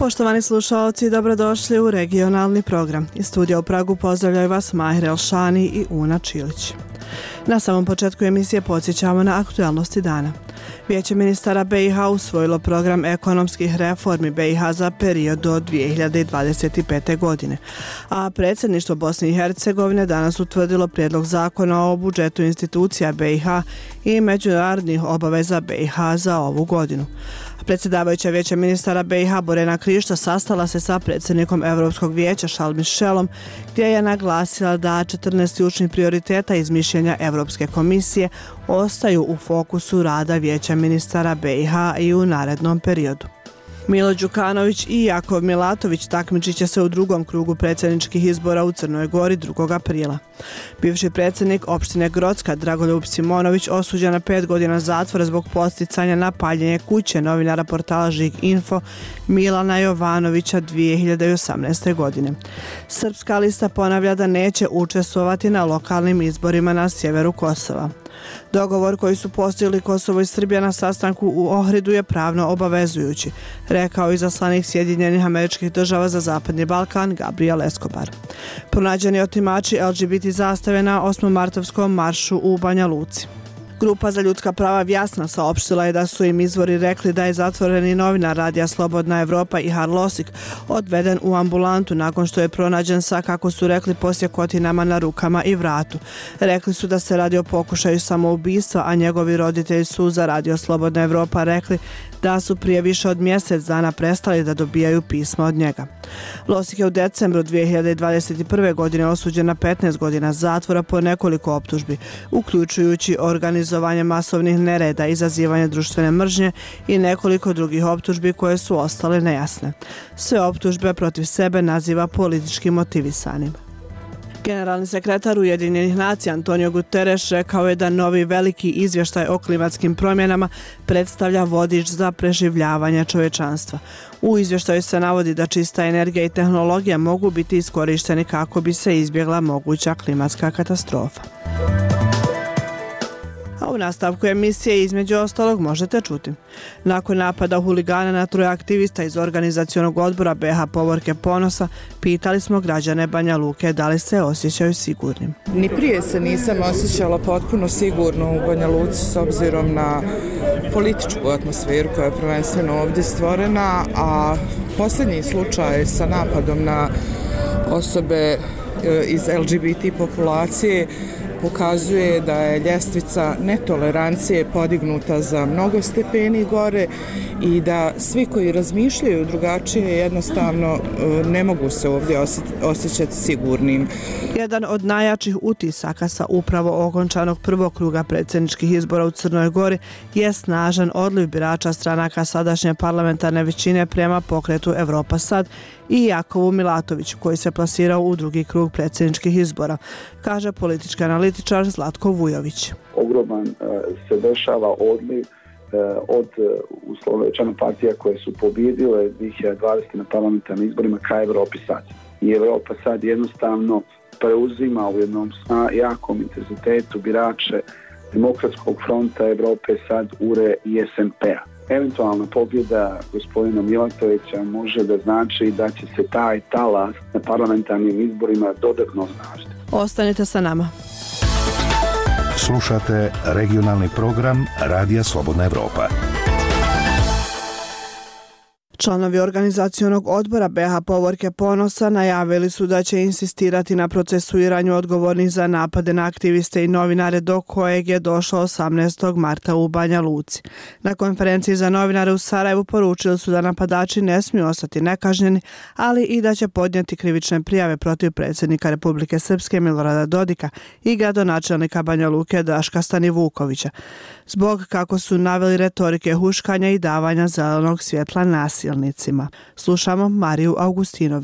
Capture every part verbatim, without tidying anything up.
Poštovani slušalci, dobrodošli u regionalni program. Iz studija u Pragu pozdravljaju vas Mahir Elšani i Una Čilić. Na samom početku emisije podsjećamo na aktualnosti dana. Vijeće ministara B i H usvojilo program ekonomskih reformi B i H za period do dvije hiljade dvadeset pete. godine, a predsjedništvo Bosne i Hercegovine danas utvrdilo prijedlog zakona o budžetu institucija B i H i međunarodnih obaveza B i H za ovu godinu. Predsjedavajuća Vijeća ministara B i H Borena Krišto sastala se sa predsjednikom Europskog vijeća Charles Michelom, gdje je naglasila da četrnaest ključnih prioriteta iz mišljenja Europske komisije ostaju u fokusu rada Vijeća ministara B i H i u narednom periodu. Milo Đukanović i Jakov Milatović takmičit će se u drugom krugu predsjedničkih izbora u Crnoj Gori drugog aprila. Bivši predsjednik opštine Grocka Dragoljub Simonović osuđen na pet godina zatvora zbog podsticanja na paljenje kuće novinara portala Žig Info Milana Jovanovića dvije hiljade osamnaeste. godine. Srpska lista ponavlja da neće učestvovati na lokalnim izborima na sjeveru Kosova. Dogovor koji su postigli Kosovo i Srbija na sastanku u Ohridu je pravno obavezujući, rekao izaslanik Sjedinjenih Američkih Država za Zapadni Balkan Gabriel Escobar. Pronađeni otimači L G B T zastave na osmomartovskom maršu u Banja Luci. Grupa za ljudska prava Vjasna saopštila je da su im izvori rekli da je zatvoreni novinar radija Slobodna Evropa Ihar Losik odveden u ambulantu nakon što je pronađen sa, kako su rekli, posjekotinama na rukama i vratu. Rekli su da se radi o pokušaju samoubistva, a njegovi roditelji su za radio Slobodna Evropa rekli da su prije više od mjesec dana prestali da dobijaju pisma od njega. Losik je u decembru dvije hiljade dvadeset prve. godine osuđen na petnaest godina zatvora po nekoliko optužbi, uključujući organizovanje masovnih nereda, izazivanje društvene mržnje i nekoliko drugih optužbi koje su ostale nejasne. Sve optužbe protiv sebe naziva politički motivisanim. Generalni sekretar Ujedinjenih nacija Antonio Guterres rekao je da novi veliki izvještaj o klimatskim promjenama predstavlja vodič za preživljavanje čovječanstva. U izvještaju se navodi da čista energija i tehnologija mogu biti iskorišteni kako bi se izbjegla moguća klimatska katastrofa. A u nastavku emisije između ostalog možete čuti. Nakon napada huligana na troje aktivista iz organizacionog odbora B H Povorke Ponosa, pitali smo građane Banja Luke da li se osjećaju sigurnim. Ni prije se nisam osjećala potpuno sigurno u Banja Luci s obzirom na političku atmosferu koja je prvenstveno ovdje stvorena, a posljednji slučaj sa napadom na osobe iz L G B T populacije pokazuje da je ljestvica netolerancije podignuta za mnogo stepeni gore i da svi koji razmišljaju drugačije jednostavno ne mogu se ovdje osjećati sigurnim. Jedan od najjačih utisaka sa upravo okončanog prvog kruga predsjedničkih izbora u Crnoj Gori je snažan odliv birača stranaka sadašnje parlamentarne većine prema pokretu Evropa Sad i Jakovu Milatoviću, koji se plasirao u drugi krug predsjedničkih izbora, kaže politički analitičar Zlatko Vujović. Ogroman se dešava odliv od uslovno rečeno partija koje su pobjedile dvije hiljade dvadesete. na parlamentarnim izborima ka Evropi Sad. I Evropa Sad jednostavno preuzima u jednom jakom intenzitetu birače Demokratskog fronta, Evrope Sad, U R E i S M P-a. Eventualna pobjeda gospodina Milatovića može da znači da će se taj talas na parlamentarnim izborima dodatno osnažiti. Ostanite sa nama. Slušate regionalni program Radija Slobodna Evropa. Članovi organizacionog odbora B H Povorke Ponosa najavili su da će insistirati na procesuiranju odgovornih za napade na aktiviste i novinare do kojeg je došlo osamnaestog marta u Banja Luci. Na konferenciji za novinare u Sarajevu poručili su da napadači ne smiju ostati nekažnjeni, ali i da će podnijeti krivične prijave protiv predsjednika Republike Srpske Milorada Dodika i gradonačelnika Banja Luke Draška Stanivukovića, zbog, kako su naveli, retorike huškanja i davanja zelenog svjetla nasilnicima. Slušamo Mariju Augustinović.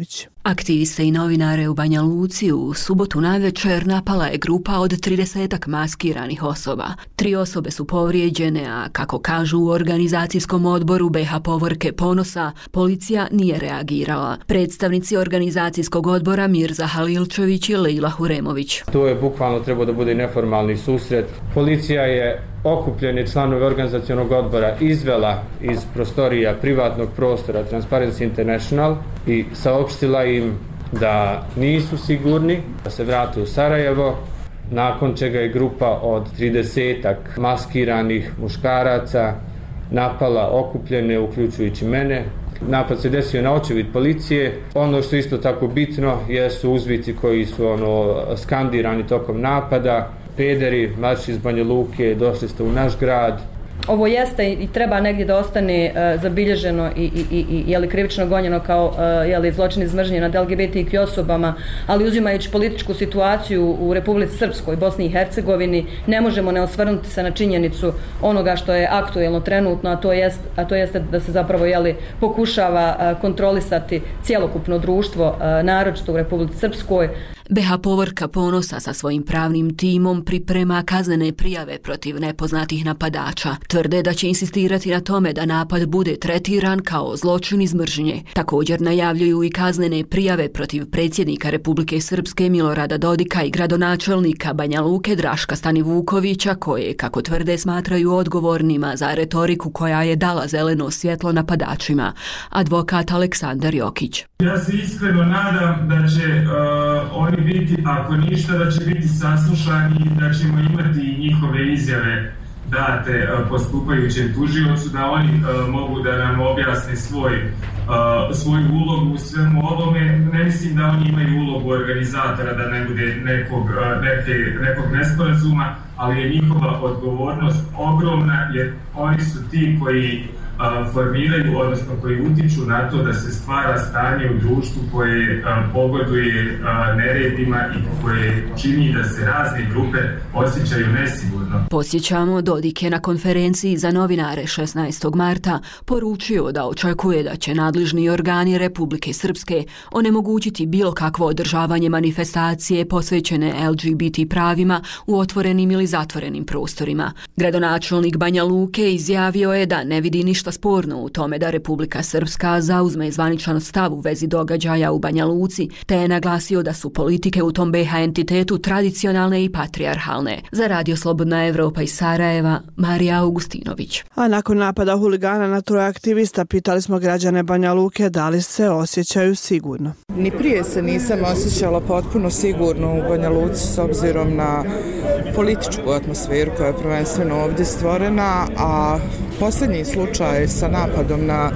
Aktiviste i novinare u Banja Luci u subotu navečer napala je grupa od tridesetak maskiranih osoba. Tri osobe su povrijeđene, a kako kažu u organizacijskom odboru B H Povorke Ponosa, policija nije reagirala. Predstavnici organizacijskog odbora Mirza Halilčević i Leila Huremović. To je bukvalno trebao da bude neformalni susret. Policija je okupljene članove organizacionog odbora izvela iz prostorija privatnog prostora Transparency International i saopštila im da nisu sigurni, da se vrate u Sarajevo, nakon čega je grupa od tridesetak maskiranih muškaraca napala okupljene, uključujući mene. Napad se desio na očevid policije. Ono što je isto tako bitno jesu uzvici koji su ono skandirani tokom napada. Pederi, marš iz Banja Luke, došli ste u naš grad. Ovo jeste i treba negdje da ostane uh, zabilježeno i, i, i, i jeli, krivično gonjeno kao uh, jeli, zločin iz mržnje nad L G B T Q osobama, ali uzimajući političku situaciju u Republici Srpskoj, Bosni i Hercegovini, ne možemo ne osvrnuti se na činjenicu onoga što je aktuelno trenutno, a to jest, a to jeste da se zapravo jeli, pokušava uh, kontrolisati cjelokupno društvo, uh, naročito u Republici Srpskoj. B H Povorka Ponosa sa svojim pravnim timom priprema kaznene prijave protiv nepoznatih napadača. Tvrde da će insistirati na tome da napad bude tretiran kao zločin iz mržnje. Također najavljuju i kaznene prijave protiv predsjednika Republike Srpske Milorada Dodika i gradonačelnika Banja Luke Draška Stanivukovića, koje, kako tvrde, smatraju odgovornima za retoriku koja je dala zeleno svjetlo napadačima. Advokat Aleksandar Jokić. Ja se iskreno nadam da će uh, oni biti, ako ništa, da će biti saslušani i da ćemo imati i njihove izjave date uh, postupajućem tužiocu, da oni uh, mogu da nam objasne svoj, uh, svoju ulogu u svemu ovome. Ne mislim da oni imaju ulogu organizatora, da ne bude nekog, uh, neke, nekog nesporazuma, ali je njihova odgovornost ogromna, jer oni su ti koji a, formiraju, odnosno koji utiču na to da se stvara stanje u društvu koje a, pogoduje a, neredima i koje čini da se razne grupe osjećaju nesigurno. Podsjećamo, Dodik je na konferenciji za novinare šesnaestog marta poručio da očekuje da će nadležni organi Republike Srpske onemogućiti bilo kakvo održavanje manifestacije posvećene L G B T pravima u otvorenim ili zatvorenim prostorima. Gradonačelnik Banja Luke izjavio je da ne vidi ništa sporno u tome da Republika Srpska zauzme zvaničan stav u vezi događaja u Banja Luci, te je naglasio da su politike u tom B H entitetu tradicionalne i patrijarhalne. Za Radio Slobodna Evropa iz Sarajeva, Marija Augustinović. A nakon napada huligana na troje aktivista pitali smo građane Banja Luke da li se osjećaju sigurno. Ni prije se nisam osjećala potpuno sigurno u Banja Luci s obzirom na političku atmosferu koja je prvenstveno ovdje stvorena, a posljednji slučaj sa napadom na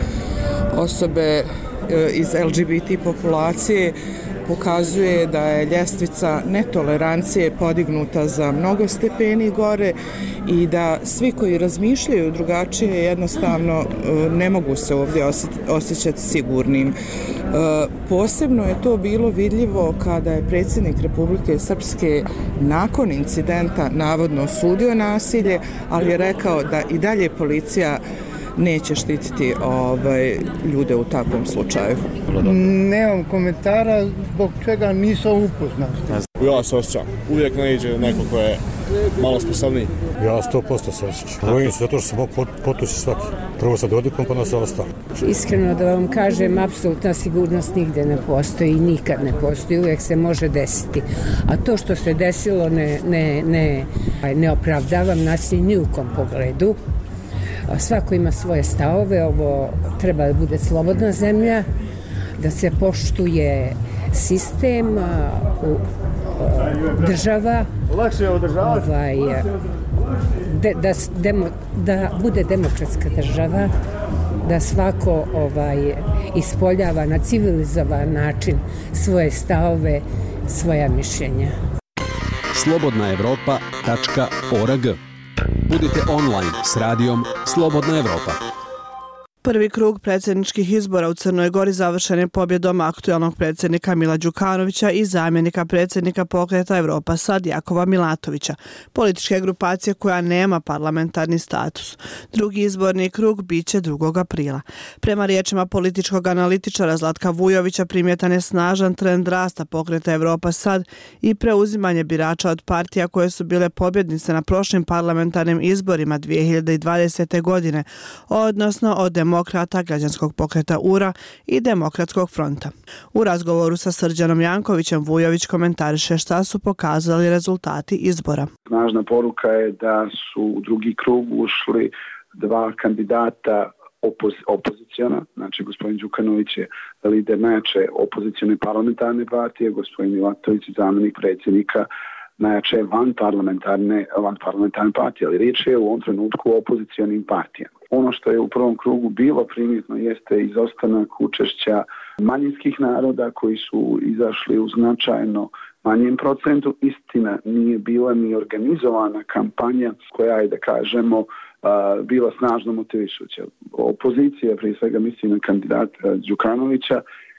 osobe iz L G B T populacije pokazuje da je ljestvica netolerancije podignuta za mnogo stepeni gore i da svi koji razmišljaju drugačije jednostavno ne mogu se ovdje osjećati sigurnim. Posebno je to bilo vidljivo kada je predsjednik Republike Srpske nakon incidenta navodno osudio nasilje, ali je rekao da i dalje policija neće štititi ovaj, ljude u takvom slučaju. Nemam komentara zbog čega nisam upoznat. Ja se osjećam. Uvijek naiđe neko ko je malo sposobniji. Ja sto posto se osjećam. Bojim se zato što se mogu potući svaki. Prvo sa Dodikom, pa nas ostalo. Iskreno da vam kažem, apsolutna sigurnost nigde ne postoji i nikad ne postoji. Uvijek se može desiti. A to što se desilo ne, ne, ne, ne opravdavam nasilje ni u kom pogledu. Svako ima svoje stavove, ovo treba da bude slobodna zemlja, da se poštuje sistem, država, ovaj, de, da, demo, da bude demokratska država, da svako ovaj, ispoljava na civilizovan način svoje stavove, svoja mišljenja. slobodna evropa tačka org. Budite online s radijom Slobodna Evropa. Prvi krug predsjedničkih izbora u Crnoj Gori završen je pobjedom aktualnog predsjednika Mila Đukanovića i zamjenika predsjednika Pokreta Evropa Sad Jakova Milatovića, političke grupacije koja nema parlamentarni status. Drugi izborni krug bit će drugog aprila. Prema riječima političkog analitičara Zlatka Vujovića primjetan je snažan trend rasta Pokreta Evropa Sad i preuzimanje birača od partija koje su bile pobjednice na prošlim parlamentarnim izborima dvije hiljade dvadesete. godine, odnosno od Demokrata, Građanskog pokreta U R A i Demokratskog fronta. U razgovoru sa Srđanom Jankovićem Vujović komentariše šta su pokazali rezultati izbora. Snažna poruka je da su u drugi krug ušli dva kandidata opoz, opoziciona, znači gospodin Đukanović je lider najjače opozicione parlamentarne partije, gospodin Milatović je zamjenik predsjednika najjače van parlamentarne, van parlamentarne partije, ali riječ je u ovom trenutku o opozicionim partijama. Ono što je u prvom krugu bilo primjetno jeste izostanak učešća manjinskih naroda koji su izašli u značajno manjem procentu. Istina, nije bila ni organizovana kampanja koja je, da kažemo, bila snažno motivišuća. Opozicija, prije svega mislim na kandidata Đukanovića,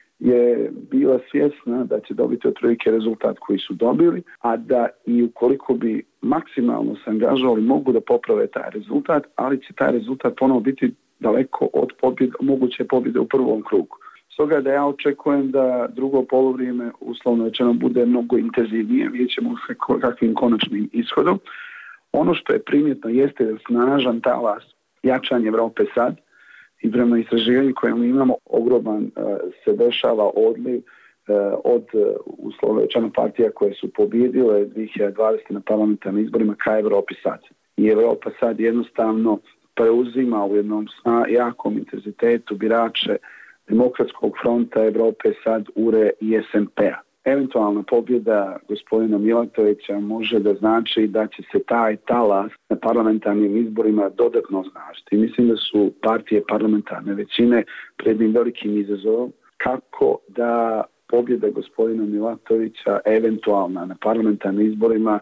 je bila svjesna da će dobiti otprilike rezultat koji su dobili, a da i ukoliko bi maksimalno se angažovali mogu da poprave taj rezultat, ali će taj rezultat ponovo biti daleko od pobjede, moguće pobjede u prvom krugu. Stoga da ja očekujem da drugo polovrijeme uslovno rečeno bude mnogo intenzivnije, vidjet ćemo kakvim konačnim ishodom. Ono što je primjetno jeste da snažan talas jačanje Evrope Sad i prema istraživanju koje mi imamo ogroman uh, se dešava odliv uh, od uh, uslovno rečeno partija koje su pobjedile dvije hiljade dvadesete. na parlamentarnim izborima ka Evropi Sad. I Evropa Sad jednostavno preuzima u jednom jakom intenzitetu birače Demokratskog fronta, Evrope Sad, U R E i S N P-a. Eventualna pobjeda gospodina Milatovića može da znači da će se taj talas na parlamentarnim izborima dodatno osnažiti. Mislim da su partije parlamentarne većine pred njim velikim izazovom kako da pobjeda gospodina Milatovića eventualna na parlamentarnim izborima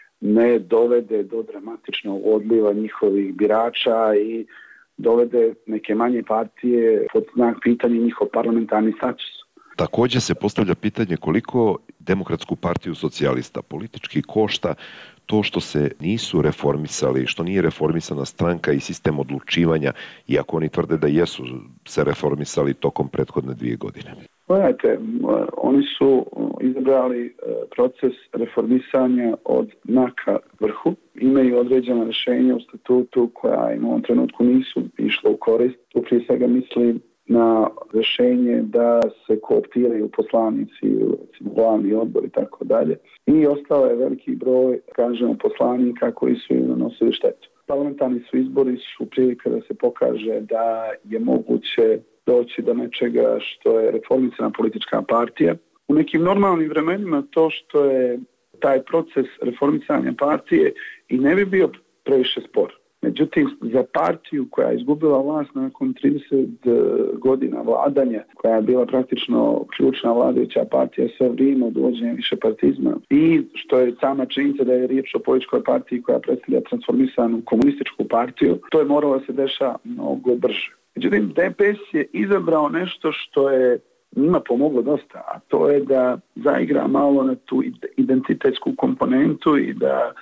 ne dovede do dramatičnog odliva njihovih birača i dovede neke manje partije pod znak pitanja njihov parlamentarni status. Također se postavlja pitanje koliko Demokratsku partiju socijalista politički košta to što se nisu reformisali, što nije reformisana stranka i sistem odlučivanja, iako oni tvrde da jesu se reformisali tokom prethodne dvije godine. Gledajte, oni su izabrali proces reformisanja od dna ka vrhu. Imaju određena rješenja u statutu koja im u ovom trenutku nisu išla u korist. Tu prije svega mislim na rješenje da se kooptiraju poslanici, recimo glavni odbor i tako dalje. I ostao je veliki broj, kažemo, poslanika koji su im nanosili štetu. Parlamentarni su izbori su prilika da se pokaže da je moguće doći do nečega što je reformisana politička partija. U nekim normalnim vremenima to što je taj proces reformisanja partije i ne bi bio previše spor. Međutim, za partiju koja je izgubila vlast nakon trideset godina vladanja, koja je bila praktično ključna vladajuća partija sve vrijeme od uvođenja višepartizma i što je sama činjenica da je riječ o političkoj partiji koja predstavlja transformisanu komunističku partiju, to je moralo se dešava mnogo brže. Međutim, D P S je izabrao nešto što je njima pomoglo dosta, a to je da zaigra malo na tu identitetsku komponentu i da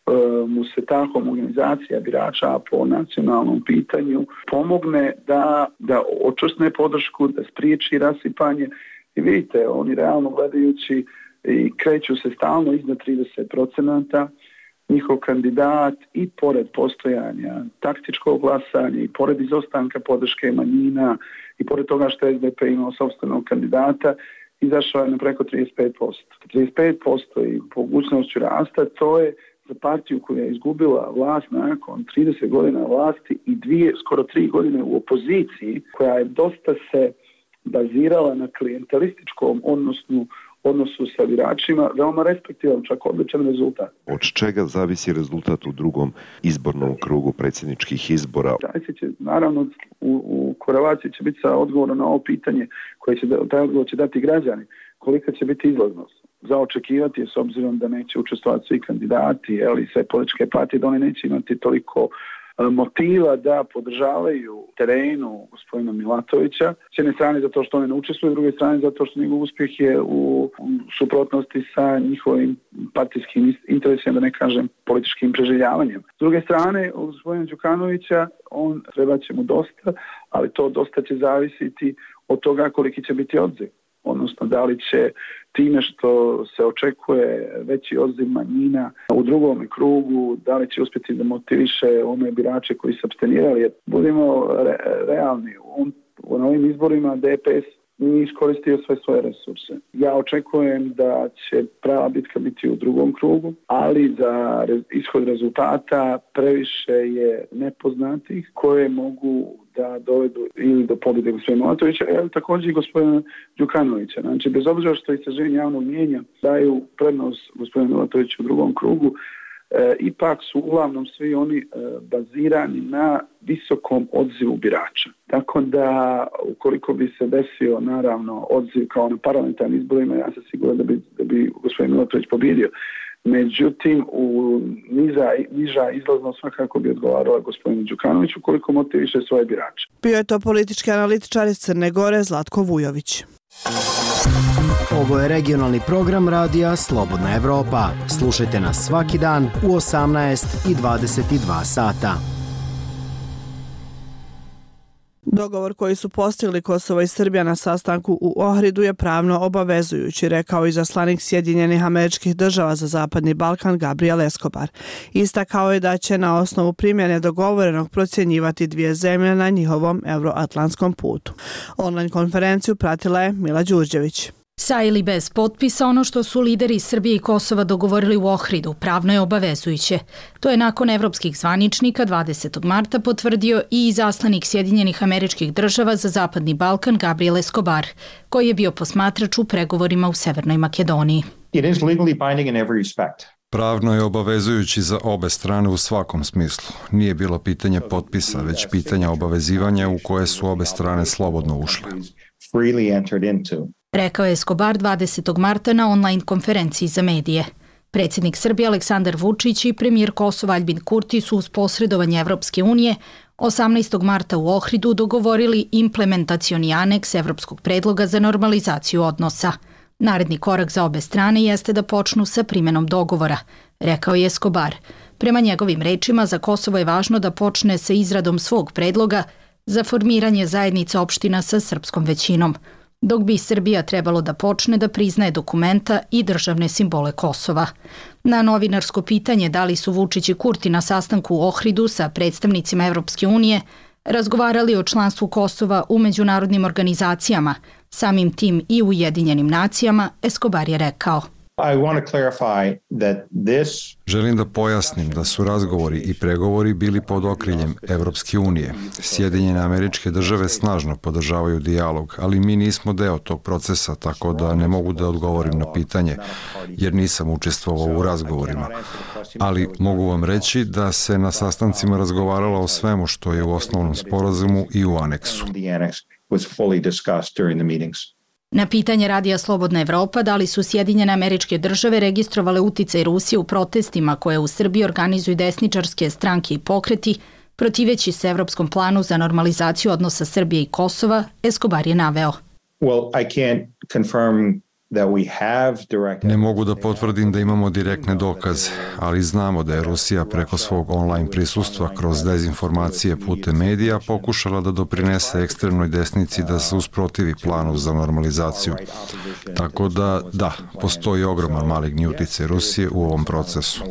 mu se ta homogenizacija birača po nacionalnom pitanju pomogne da, da očvrsne podršku, da spriječi rasipanje. I vidite, oni realno gledajući i kreću se stalno iznad trideset procenata. Njihov kandidat i pored postojanja taktičkog glasanja i pored izostanka podrške manjina i pored toga što je S D P imao sopstvenog kandidata, izašao je na preko trideset pet posto. trideset pet posto i po mogućnošću rasta, to je za partiju koja je izgubila vlast nakon trideset godina vlasti i dvije, skoro tri godine u opoziciji, koja je dosta se bazirala na klijentelističkom odnosu, odnosu sa biračima, veoma respektivan, čak odličan rezultat. Od čega zavisi rezultat u drugom izbornom krugu predsjedničkih izbora? Zavisi će, naravno, u, u korelaciji će biti sa odgovorom na ovo pitanje koje će, taj odgovor će dati građani. Kolika će biti izlaznost? Za očekivati je, s obzirom da neće učestvovati svi kandidati, ali sve političke partije, da oni neće imati toliko motiva da podržavaju terenu gospodina Milatovića. S jedne strane zato što on ne učestvuje, s druge strane zato što njegov uspjeh je u suprotnosti sa njihovim partijskim interesima, da ne kažem političkim preživljavanjem. S druge strane, od gospodina Đukanovića, on treba će mu dosta, ali to dosta će zavisiti od toga koliki će biti odziv. Odnosno, da li će time što se očekuje veći odziv manjina u drugom krugu, da li će uspjeti da motiviše one birače koji se abstenirali. Jer budimo re, realni, on, u novim izborima D P S nije iskoristio sve svoje resurse. Ja očekujem da će prava bitka biti u drugom krugu, ali za ishod rezultata previše je nepoznatih koje mogu da dovedu ili do pobjede gospodina Milatovića, ali također i gospodina Đukanovića. Znači, bez obzira što istraživanje javnog mnijenja daju prednost gospodinu Milatoviću u drugom krugu, e, ipak su uglavnom svi oni e, bazirani na visokom odzivu birača. Tako da, ukoliko bi se desio, naravno, odziv kao na parlamentarnim izborima, ja sam siguran da bi, da bi gospodin Milatović pobjedio. Međutim, u niza, niža izlaznost svakako bi odgovarala gospodinu Đukanoviću koliko motiviše svoje birače. Bio je to politički analitičar iz Crne Gore Zlatko Vujović. Ovo je regionalni program radija Slobodna Evropa. Slušajte nas svaki dan u osamnaest i dvadeset dva sata. Dogovor koji su postigli Kosovo i Srbija na sastanku u Ohridu je pravno obavezujući, rekao izaslanik Sjedinjenih Američkih Država za Zapadni Balkan Gabriel Escobar. Istakao je da će na osnovu primjene dogovorenog procjenjivati dvije zemlje na njihovom euroatlantskom putu. Online konferenciju pratila je Mila Đurđević. Sa ili bez potpisa, ono što su lideri Srbije i Kosova dogovorili u Ohridu pravno je obavezujuće. To je nakon evropskih zvaničnika dvadesetog marta potvrdio i izaslanik Sjedinjenih Američkih Država za Zapadni Balkan Gabriel Escobar, koji je bio posmatrač u pregovorima u Severnoj Makedoniji. It is legally binding in every respect. Pravno je obavezujući za obe strane u svakom smislu. Nije bilo pitanje potpisa, već pitanja obavezivanja u koje su obe strane slobodno ušle. Freely entered into. Rekao je Escobar dvadesetog marta na online konferenciji za medije. Predsjednik Srbije Aleksandar Vučić i premijer Kosova Aljbin Kurti su uz posredovanje Evropske unije osamnaestog marta u Ohridu dogovorili implementacioni aneks Evropskog predloga za normalizaciju odnosa. Naredni korak za obe strane jeste da počnu sa primjenom dogovora, rekao je Escobar. Prema njegovim rečima, za Kosovo je važno da počne sa izradom svog predloga za formiranje zajednice opština sa srpskom većinom, dok bi Srbija trebalo da počne da priznaje dokumenta i državne simbole Kosova. Na novinarsko pitanje da li su Vučić i Kurti na sastanku u Ohridu sa predstavnicima Evropske unije razgovarali o članstvu Kosova u međunarodnim organizacijama, samim tim i Ujedinjenim nacijama, Escobar je rekao. I want to clarify that this... Želim da pojasnim da su razgovori i pregovori bili pod okriljem Evropske unije. Sjedinjene Američke Države snažno podržavaju dijalog, ali mi nismo deo tog procesa, tako da ne mogu da odgovorim na pitanje, jer nisam učestvovao u razgovorima. Ali mogu vam reći da se na sastancima razgovaralo o svemu što je u osnovnom sporazumu i u aneksu. Na pitanje radija Slobodna Evropa da li su Sjedinjene Američke Države registrovale uticaj Rusije u protestima koje u Srbiji organizuju desničarske stranke i pokreti, protiveći se evropskom planu za normalizaciju odnosa Srbije i Kosova, Escobar je naveo. Well, I can't confirm that we have direct... Ne mogu da potvrdim da imamo direktne dokaze, ali znamo da je Rusija preko svog online prisustva kroz dezinformacije putem medija pokušala da doprinese ekstremnoj desnici da se usprotivi planu za normalizaciju. Tako da, da, postoji ogroman maligni uticaj Rusije u ovom procesu.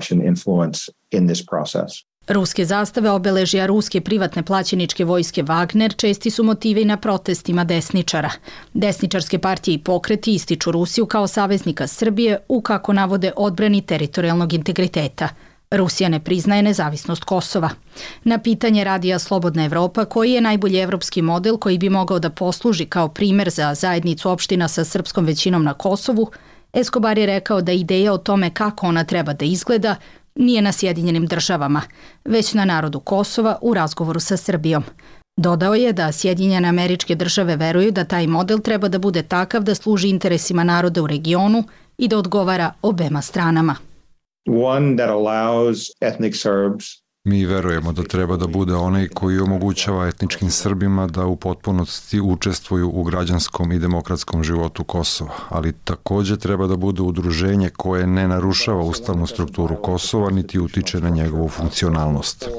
Ruske zastave, obeležja ruske privatne plaćeničke vojske Wagner česti su motivi na protestima desničara. Desničarske partije i pokreti ističu Rusiju kao saveznika Srbije u, kako navode, odbrani teritorijalnog integriteta. Rusija ne priznaje nezavisnost Kosova. Na pitanje radija Slobodna Evropa koji je najbolji evropski model koji bi mogao da posluži kao primer za zajednicu opština sa srpskom većinom na Kosovu, Escobar je rekao da ideja o tome kako ona treba da izgleda nije na Sjedinjenim Državama, već na narodu Kosova u razgovoru sa Srbijom. Dodao je da Sjedinjene Američke Države veruju da taj model treba da bude takav da služi interesima naroda u regionu i da odgovara obema stranama. One that allows ethnic Serbs Mi verujemo da treba da bude onaj koji omogućava etničkim Srbima da u potpunosti učestvuju u građanskom i demokratskom životu Kosova, ali takođe treba da bude udruženje koje ne narušava ustavnu strukturu Kosova niti utiče na njegovu funkcionalnost.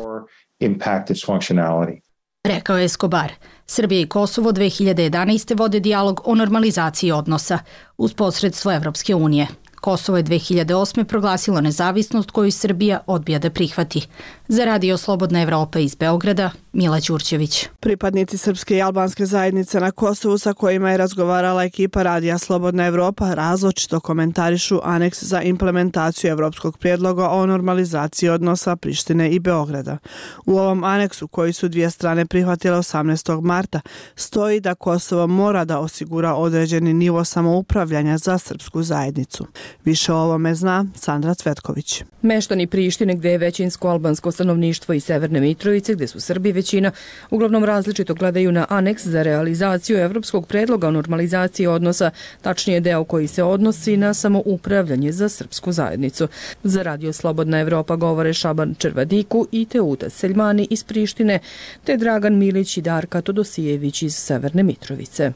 Rekao je Escobar. Srbija i Kosovo dve hiljade jedanaeste. vode dijalog o normalizaciji odnosa uz posredstvo Evropske unije. Kosovo je dve hiljade osme. proglasilo nezavisnost koju Srbija odbija da prihvati. Za Radio Slobodna Evropa iz Beograda, Mila Đurđević. Pripadnici srpske i albanske zajednice na Kosovu sa kojima je razgovarala ekipa Radija Slobodna Evropa različito komentarišu aneks za implementaciju evropskog prijedloga o normalizaciji odnosa Prištine i Beograda. U ovom aneksu, koji su dvije strane prihvatile osamnaestog marta, stoji da Kosovo mora da osigura određeni nivo samoupravljanja za srpsku zajednicu. Više o ovome zna Sandra Cvetković. Meštani Prištine, gde je većinsko albansko stanovništvo, i Severne Mitrovice, gde su Srbi većina, uglavnom različito gledaju na aneks za realizaciju evropskog predloga o normalizaciji odnosa, tačnije deo koji se odnosi na samoupravljanje za srpsku zajednicu. Za Radio Slobodna Evropa govore Šaban Červadiku i Teuta Seljmani iz Prištine, te Dragan Milić i Darka Todosijević iz Severne Mitrovice.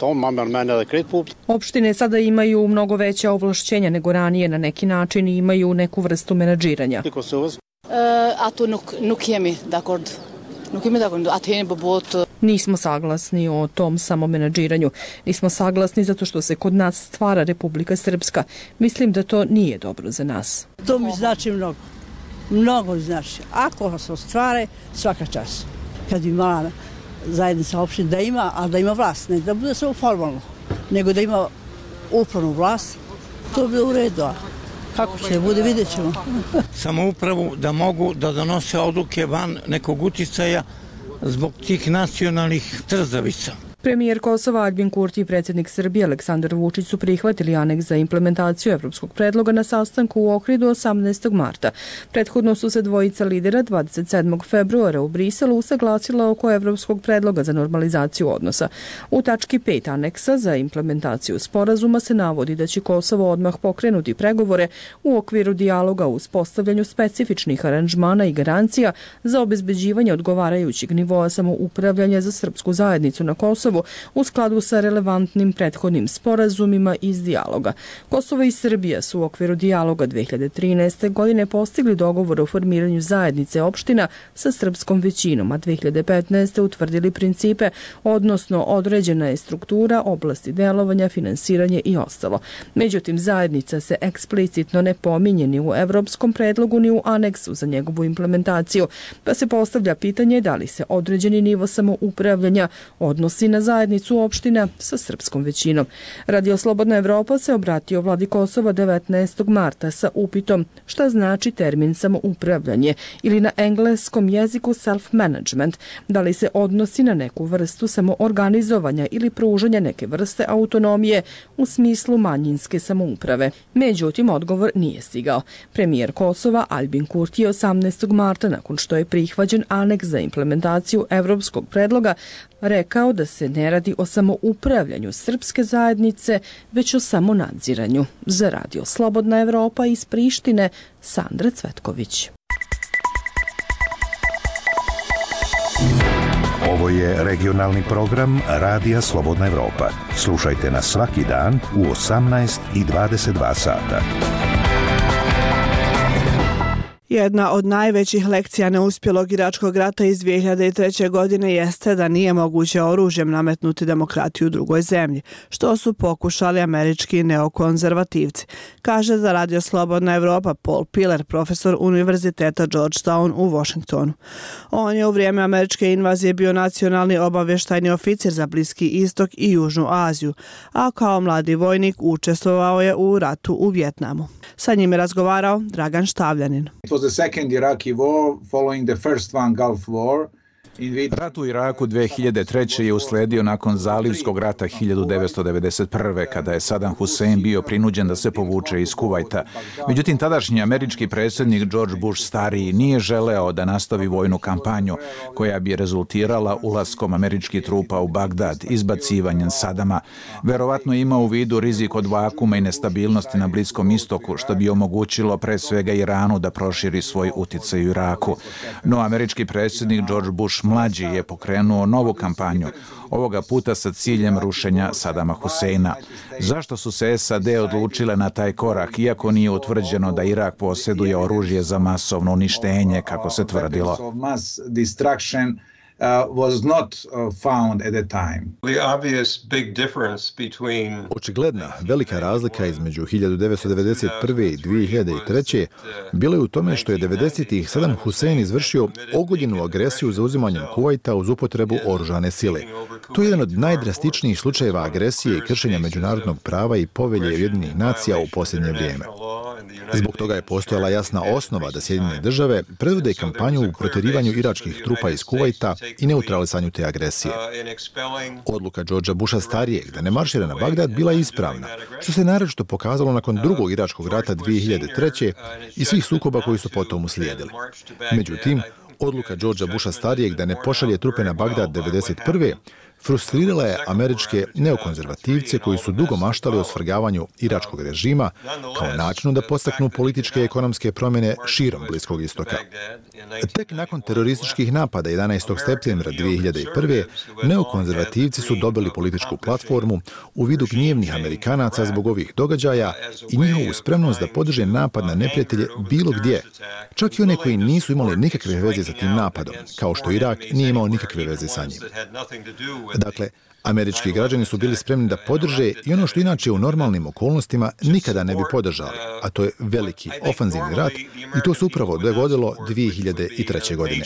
Opštine sada imaju mnogo veća ovlašćenja nego ranije, na neki način i imaju neku vrstu menadžiranja. Nismo saglasni o tom samomenadžiranju. Nismo saglasni zato što se kod nas stvara Republika Srpska. Mislim da to nije dobro za nas. To mi znači mnogo. Mnogo znači. Ako se ostvare, svaka čast. Kad bi imala zajednica opština da ima, a da ima vlast, ne da bude samo formalno, nego da ima upravnu vlast, to bi u redu. Kako će bude, vidjet ćemo. Samoupravu da mogu da donose odluke van nekog uticaja zbog tih nacionalnih trzavica. Premijer Kosova Aljbin Kurti i predsjednik Srbije Aleksandar Vučić su prihvatili aneks za implementaciju evropskog predloga na sastanku u Ohridu osamnaestog marta. Prethodno su se dvojica lidera dvadeset sedmog februara u Briselu usaglasila oko evropskog predloga za normalizaciju odnosa. U tački pet aneksa za implementaciju sporazuma se navodi da će Kosovo odmah pokrenuti pregovore u okviru dijaloga o uspostavljanju specifičnih aranžmana i garancija za obezbeđivanje odgovarajućeg nivoa samoupravljanja za srpsku zajednicu na Kosovu u skladu sa relevantnim prethodnim sporazumima iz dijaloga. Kosovo i Srbija su u okviru dijaloga dve hiljade trinaeste. godine postigli dogovor o formiranju zajednice opština sa srpskom većinom, a dve hiljade petnaeste. utvrdili principe, odnosno određena je struktura, oblasti delovanja, finansiranje i ostalo. Međutim, zajednica se eksplicitno ne pominje ni u evropskom predlogu ni u aneksu za njegovu implementaciju, pa se postavlja pitanje da li se određeni nivo samoupravljanja odnosi na zajednicu opština sa srpskom većinom. Radio Slobodna Evropa se obratio vladi Kosova devetnaestog marta sa upitom šta znači termin samoupravljanje ili na engleskom jeziku self-management, da li se odnosi na neku vrstu samoorganizovanja ili pružanja neke vrste autonomije u smislu manjinske samouprave. Međutim, odgovor nije stigao. Premijer Kosova Aljbin Kurti je osamnaestog marta, nakon što je prihvaćen aneks za implementaciju evropskog predloga, rekao da se ne radi o samoupravljanju srpske zajednice, već o samonadziranju. Za Radio Slobodna Evropa iz Prištine, Sandra Cvetković. Ovo je regionalni program Radija Slobodna Evropa. Slušajte nas svaki dan u osamnaest i dvadeset dva sata. Jedna od najvećih lekcija neuspjelog Iračkog rata iz dvije hiljade treće. godine jeste da nije moguće oružjem nametnuti demokratiju u drugoj zemlji, što su pokušali američki neokonzervativci, kaže za Radio Slobodna Evropa Paul Pillar, profesor Univerziteta Georgetown u Washingtonu. On je u vrijeme američke invazije bio nacionalni obavještajni oficir za Bliski istok i Južnu Aziju, a kao mladi vojnik učestvovao je u ratu u Vjetnamu. Sa njim je razgovarao Dragan Štavljanin. It was the second Iraqi war following the first one Gulf War. Rat u Iraku dve hiljade treće. je usledio nakon Zalivskog rata hiljadu devetsto devedeset prve. kada je Saddam Hussein bio prinuđen da se povuče iz Kuvajta. Međutim, tadašnji američki predsjednik George Bush stariji nije želeo da nastavi vojnu kampanju koja bi rezultirala ulaskom američkih trupa u Bagdad, izbacivanjem Sadama. Verovatno ima u vidu rizik od vakuma i nestabilnosti na Bliskom istoku, što bi omogućilo pre svega Iranu da proširi svoj uticaj u Iraku. No, američki predsjednik George Bush mlađi je pokrenuo novu kampanju, ovoga puta sa ciljem rušenja Sadama Huseina. Zašto su se S A D odlučile na taj korak, iako nije utvrđeno da Irak posjeduje oružje za masovno uništenje, kako se tvrdilo? Uh, was not uh, found at the time. The obvious big difference between Očigledna velika razlika između hiljadu devetsto devedeset prve. i dve hiljade treće. bila je u tome što je devedesetih. Saddam Hussein izvršio ogoljenu agresiju za uzimanjem Kuvajta uz upotrebu oružane sile. To je jedan od najdrastičnijih slučajeva agresije i kršenja međunarodnog prava i povelje Ujedinjenih nacija u posljednje vrijeme. Zbog toga je postojala jasna osnova da Sjedinjene države predvode kampanju u protjerivanju iračkih trupa iz Kuvajta i neutralisanju te agresije. Odluka Georgea Busha starijeg da ne maršira na Bagdad bila je ispravna, što se naročito pokazalo nakon drugog iračkog rata dve hiljade treće. i svih sukoba koji su potom uslijedili. Međutim, odluka Georgea Busha starijeg da ne pošalje trupe na Bagdad devedeset prve. frustrirala je američke neokonzervativce koji su dugo maštali o svrgavanju iračkog režima kao načinu da podstaknu političke i ekonomske promjene širom Bliskog istoka. Tek nakon terorističkih napada jedanaestog septembra dve hiljade prve. neokonzervativci su dobili političku platformu u vidu gnjevnih Amerikanaca zbog ovih događaja i njihovu spremnost da podrže napad na neprijatelje bilo gdje, čak i one koji nisu imali nikakve veze sa tim napadom, kao što Irak nije imao nikakve veze sa njim. Dakle, američki građani su bili spremni da podrže i ono što inače u normalnim okolnostima nikada ne bi podržali, a to je veliki ofanzivni rat, i to se upravo dogodilo dve hiljade treće. godine.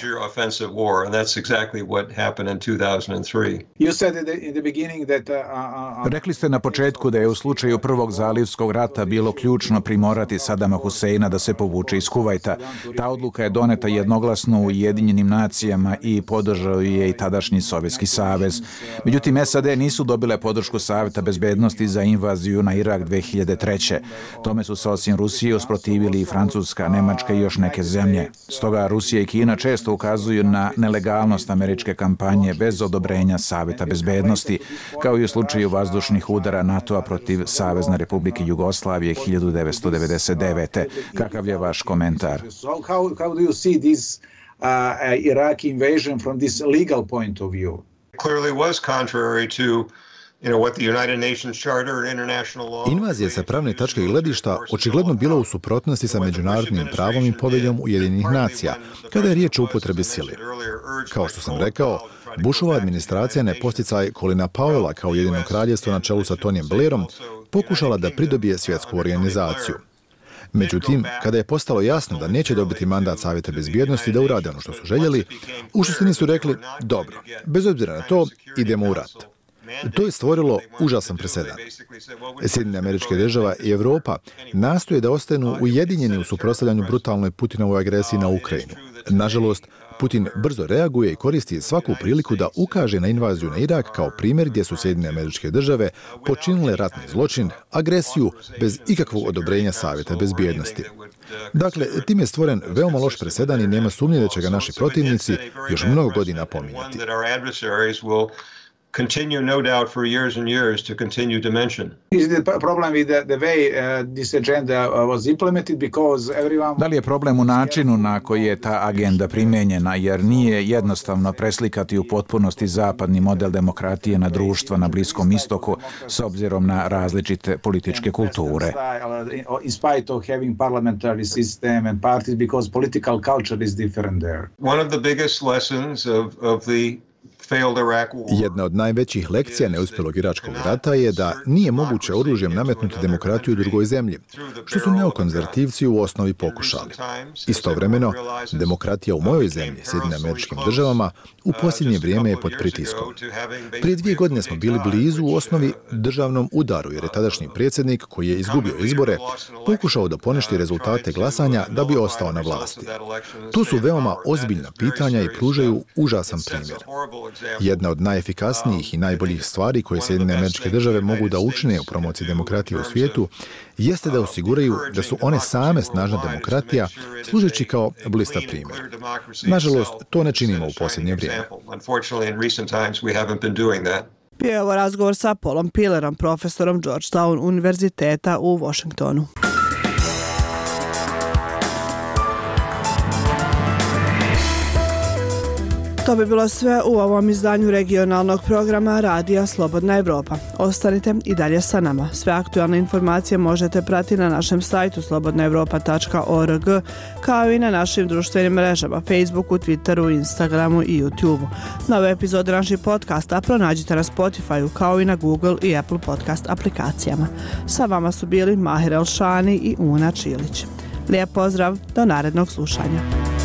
Rekli ste na početku da je u slučaju prvog Zalivskog rata bilo ključno primorati Sadama Huseina da se povuče iz Kuvajta. Ta odluka je doneta jednoglasno u Ujedinjenim nacijama i podržao je i tadašnji Sovjetski savez. Međutim, S A D nisu dobile podršku Savjeta bezbednosti za invaziju na Irak dve hiljade treće. Tome su se osim Rusije usprotivili i Francuska, Nemačka i još neke zemlje. Stoga Rusija i Kina često ukazuju na nelegalnost američke kampanje bez odobrenja Savjeta bezbednosti, kao i u slučaju vazdušnih udara NATO-a protiv Savezne Republike Jugoslavije hiljadu devetsto devedeset devete. Kakav je vaš komentar? How, how do you see this uh, Iraqi invasion from this legal point of view? Clearly was contrary to Invazija sa pravne tačke gledišta očigledno bila u suprotnosti sa međunarodnim pravom i poveljom Ujedinjenih nacija, kada je riječ o upotrebi sile. Kao što sam rekao, Bushova administracija na posticaj Colina Powella kao Ujedinjeno kraljevstvo na čelu sa Tonyjem Blairom pokušala da pridobije svjetsku organizaciju. Međutim, kada je postalo jasno da neće dobiti mandat Savjeta bezbjednosti da urade ono što su željeli, u suštini su rekli, dobro, bez obzira na to, idemo u rat. To je stvorilo užasan presedan. Sjedinjene Američke Države i Evropa nastoje da ostanu ujedinjeni u suprotstavljanju brutalnoj Putinovoj agresiji na Ukrajinu. Nažalost, Putin brzo reaguje i koristi svaku priliku da ukaže na invaziju na Irak kao primjer gdje su Sjedinjene Američke Države počinile ratni zločin, agresiju bez ikakvog odobrenja Savjeta bezbjednosti. Dakle, tim je stvoren veoma loš presedan i nema sumnje da će ga naši protivnici još mnogo godina pominjati. Continue, no doubt, for years and years to continue to mention. Is the problem with the, the way uh, this agenda was implemented because everyone... Da li je problem u načinu na koji je ta agenda primjenjena, jer nije jednostavno preslikati u potpunosti zapadni model demokratije na društva na Bliskom istoku s obzirom na različite političke kulture. In spite of having parliamentary system and parties because political culture is different there. One of the biggest lessons of, of the Jedna od najvećih lekcija neuspjelog iračkog rata je da nije moguće oružjem nametnuti demokratiju u drugoj zemlji, što su neokonzervativci u osnovi pokušali. Istovremeno, demokratija u mojoj zemlji, Sjedinjenim Američkim Državama, u posljednje vrijeme je pod pritiskom. Prije dvije godine smo bili blizu u osnovi državnom udaru, jer je tadašnji predsjednik, koji je izgubio izbore, pokušao da poništi rezultate glasanja da bi ostao na vlasti. To su veoma ozbiljna pitanja i pružaju užasan primjer. Jedna od najefikasnijih i najboljih stvari koje Sjedinjene Američke Države mogu da učine u promociji demokratije u svijetu jeste da osiguraju da su one same snažna demokratija, služeći kao blistav primjer. Nažalost, to ne činimo u posljednje vrijeme. Bio je ovo razgovor sa Paulom Pillerom, profesorom Georgetown univerziteta u Washingtonu. To bi bilo sve u ovom izdanju regionalnog programa Radija Slobodna Evropa. Ostanite i dalje sa nama. Sve aktualne informacije možete pratiti na našem sajtu slobodna evropa tačka org, kao i na našim društvenim mrežama Facebooku, Twitteru, Instagramu i YouTubeu. Nove epizode naših podcasta pronađite na Spotifyu, kao i na Google i Apple podcast aplikacijama. Sa vama su bili Mahir Elšani i Una Čilić. Lijep pozdrav, do narednog slušanja.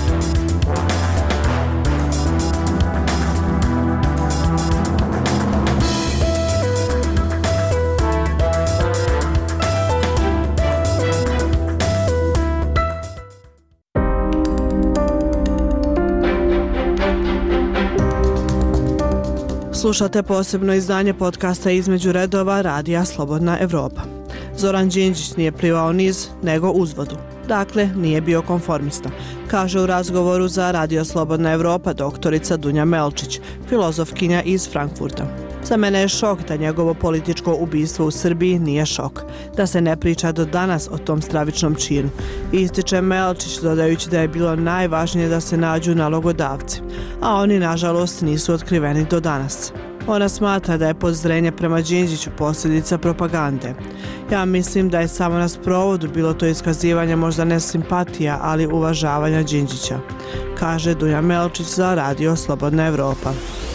Slušate posebno izdanje podcasta Između redova Radija Slobodna Evropa. Zoran Đinđić nije plivao niz, nego uzvodu. Dakle, nije bio konformista, kaže u razgovoru za Radio Slobodna Evropa doktorica Dunja Melčić, filozofkinja iz Frankfurta. Za mene je šok da njegovo političko ubistvo u Srbiji nije šok, da se ne priča do danas o tom stravičnom činu. Ističe Melčić, dodajući da je bilo najvažnije da se nađu nalogodavci, a oni nažalost nisu otkriveni do danas. Ona smatra da je pozdrenje prema Đinđiću posljedica propagande. Ja mislim da je samo na sprovodu bilo to iskazivanje možda ne simpatija, ali uvažavanja Đinđića, kaže Dunja Melčić za Radio Slobodna Evropa.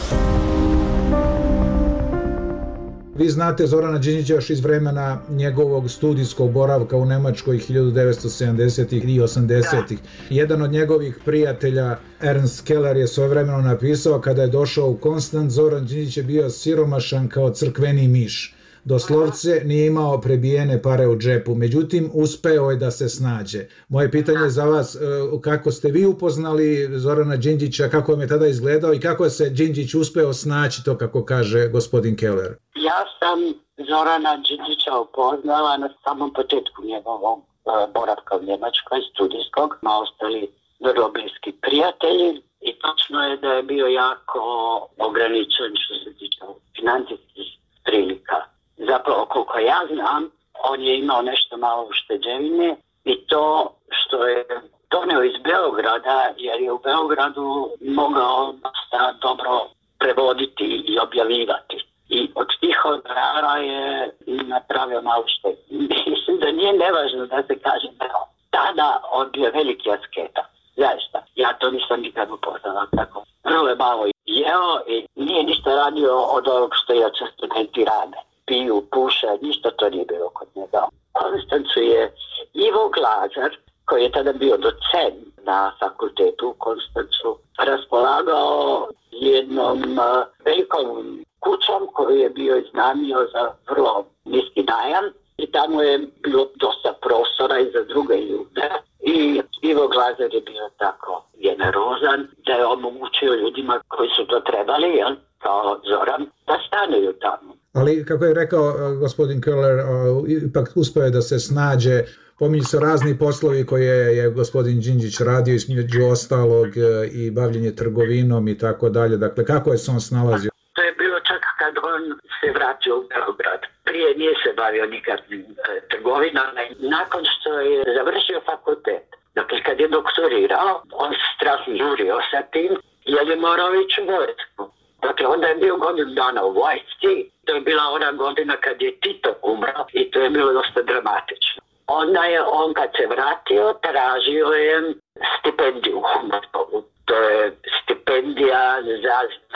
Vi znate Zorana Đinđića još iz vremena njegovog studijskog boravka u Nemačkoj hiljadu devetsto sedamdesetih i osamdesetih. Jedan od njegovih prijatelja, Ernst Keller, je svojevremeno napisao kada je došao u Konstant, Zoran Đinđić je bio siromašan kao crkveni miš. Doslovce nije imao prebijene pare u džepu, međutim uspeo je da se snađe. Moje pitanje za vas, kako ste vi upoznali Zorana Đinđića, kako vam je tada izgledao i kako se Đinđić uspeo snaći, to kako kaže gospodin Keller? Ja sam Zorana Đinđića upoznala na samom početku njegovog boravka u Njemačkoj, studijskog, ma ostali vrlo bliski prijatelji, i točno je da je bio jako ograničen što se tiče financijskih prilika. Zapravo, koliko ja znam, on je imao nešto malo ušteđevine i to što je donio iz Beograda, jer je u Beogradu mogao dosta dobro prevoditi i objavljivati. I od tih honorara je napravio malo štete. Mislim da nije nevažno da se kaže da je tada on bio veliki asketa. Zaista, ja to nisam nikad upoznala tako. Vrlo je malo jeo i nije ništa radio od ovog što ja studenti rade. Piju, puše, ništa to nije bilo kod njega. Konstancu je Ivo Glazar, koji je tada bio docent na fakultetu u Konstancu, raspolagao jednom velikom kućom koju je bio iznajmio za vrlo niski najam i tamo je bilo dosta prostora i za druge ljude. I Ivo Glazar je bio tako generozan da je omogućio ljudima koji su to trebali, jel, kao Zoran, da stanuju tamo. Ali, kako je rekao gospodin Keller, ipak uspio je da se snađe. Pominju se razni poslovi koje je gospodin Đinđić radio, između ostalog i bavljenje trgovinom i tako dalje. Dakle, kako je se on snalazio? To je bilo čak kad on se vratio u Beograd. Prije nije se bavio nikakvim e, trgovinama. Nakon što je završio fakultet, dakle, kad je doktorirao, on se strašno žurio sa tim, jer je morao ići u vojsku. Dakle, onda je bio godinu dana u vojsci. To je bila ona godina kad je Tito umro i to je bilo dosta dramatično. Onda je on kad se vratio tražio je stipendiju. To je stipendija za znanstvene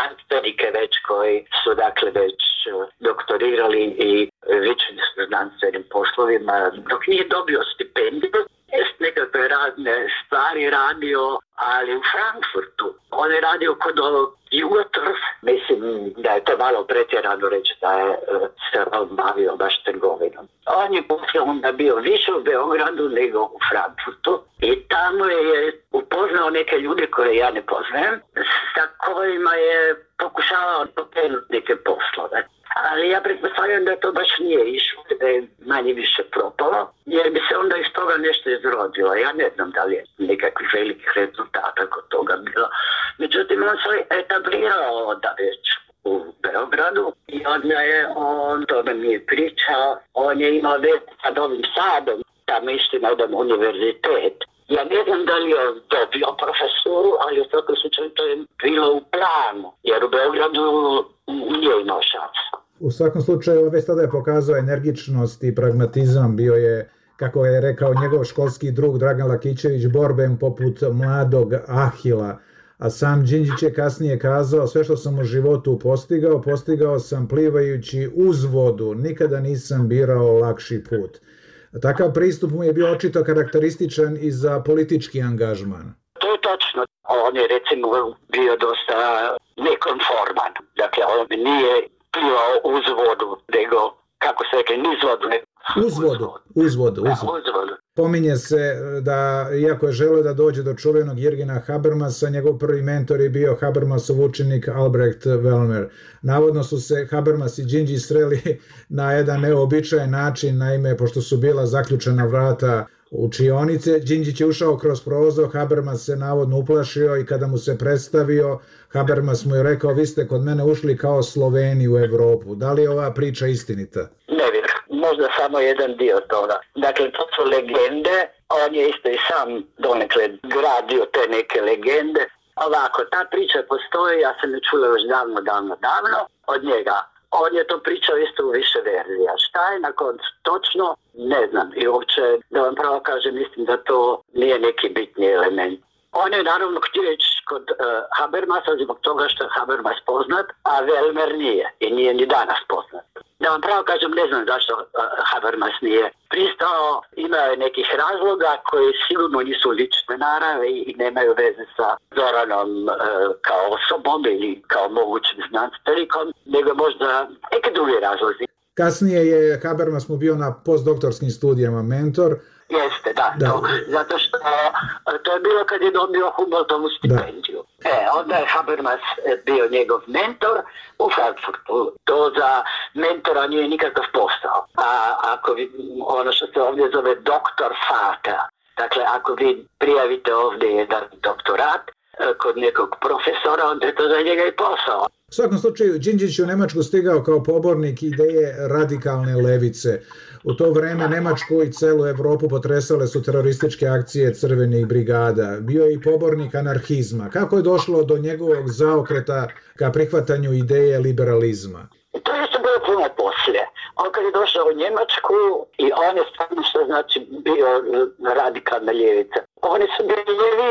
znanstvenike već koji su dakle već doktorirali i vičili su znanstvenim poslovima dok nije dobio stipendiju. Jest nekakve razne stvari radio, ali u Frankfurtu. On je radio kod ovog Jugotrf. Mislim da je to malo pretjerano reći da je se bavio baš trgovinom. On je poslije onda bio više u Beogradu nego u Frankfurtu i tamo je upoznao neke ljude koje ja ne poznajem, sa kojima je pokušavao pokrenuti neke poslove. Ali ja pretpostavljam da to baš nije išlo, da je manje više propalo, jer bi se onda iz toga nešto izrodilo. Ja ne znam da li je nekakvih velikih rezultata kod toga bilo. Međutim, on se etablirao onda već u Beogradu i onda je on tome mi je pričao. On je imao već sa Novim Sadom, tamo isto na jedan univerzitet. Ja ne znam da li je dobio profesuru, ali u svakom slučaju to je bilo u planu, jer u Beogradu nije imao šansa. U svakom slučaju, već tada je pokazao energičnost i pragmatizam, bio je, kako je rekao njegov školski drug Dragan Lakićević, borben poput mladog Ahila, a sam Đinđić je kasnije kazao, sve što sam u životu postigao, postigao sam plivajući uz vodu, nikada nisam birao lakši put. Takav pristup mu je bio očito karakterističan i za politički angažman. To je točno. On je recimo bio dosta nekonforman. Dakle, on nije plivao uz vodu, nego, kako se rekli, niz vodu. Nego... Uz vodu, uz vodu, uz vodu. Uz vodu. Pominje se da, iako je želeo da dođe do čuvenog Jirgena Habermasa, njegov prvi mentor je bio Habermasov učenik Albrecht Wellmer. Navodno su se Habermas i Đinđić sreli na jedan neobičajan način, naime, pošto su bila zaključena vrata učionice, Đinđić je ušao kroz prozor, Habermas se navodno uplašio i kada mu se predstavio, Habermas mu je rekao, vi ste kod mene ušli kao Sloveni u Evropu. Da li je ova priča istinita? Ne vjerujem. Možda samo jedan dio toga. Dakle, to su legende, on je isto i sam donekle gradio te neke legende. Ovako, ta priča postoji, ja sam je čula još davno, davno, davno od njega. On je to pričao isto u više verzija. Šta je na koncu točno, ne znam. I uopće, da vam pravo kažem, mislim da to nije neki bitni element. On je naravno htio ići kod uh, Habermasa zbog toga što je Habermas poznat, a Wellmer nije i nije ni danas poznat. Da vam pravo kažem, ne znam zašto uh, Habermas nije pristao, imao je nekih razloga koji sigurno nisu lične narave i nemaju veze sa Zoranom uh, kao osobom ili kao mogućim znanstvenikom, nego možda neke druge razlozi. Kasnije je Habermas mu bio na postdoktorskim studijama mentor. Jeste, da, da. To, zato što to je bilo kad je dobio Humboldtovu stipendiju. Da. E, onda je Habermas bio njegov mentor u Frankfurtu. To za mentora nije nikakav posao. A ako vi, ono što se ovdje zove doktor Fata, dakle ako vi prijavite ovdje jedan doktorat kod nekog profesora, onda je to za njega i posao. U svakom slučaju, Đinđić je u Nemačku stigao kao pobornik ideje radikalne levice. U to vreme Nemačku i celu Evropu potresale su terorističke akcije crvenih brigada. Bio je i pobornik anarhizma. Kako je došlo do njegovog zaokreta ka prihvatanju ideje liberalizma? To je što bilo puno poslije. On kad je došao u Njemačku i on je stvarno što znači bio radikalna ljevica. Oni su bili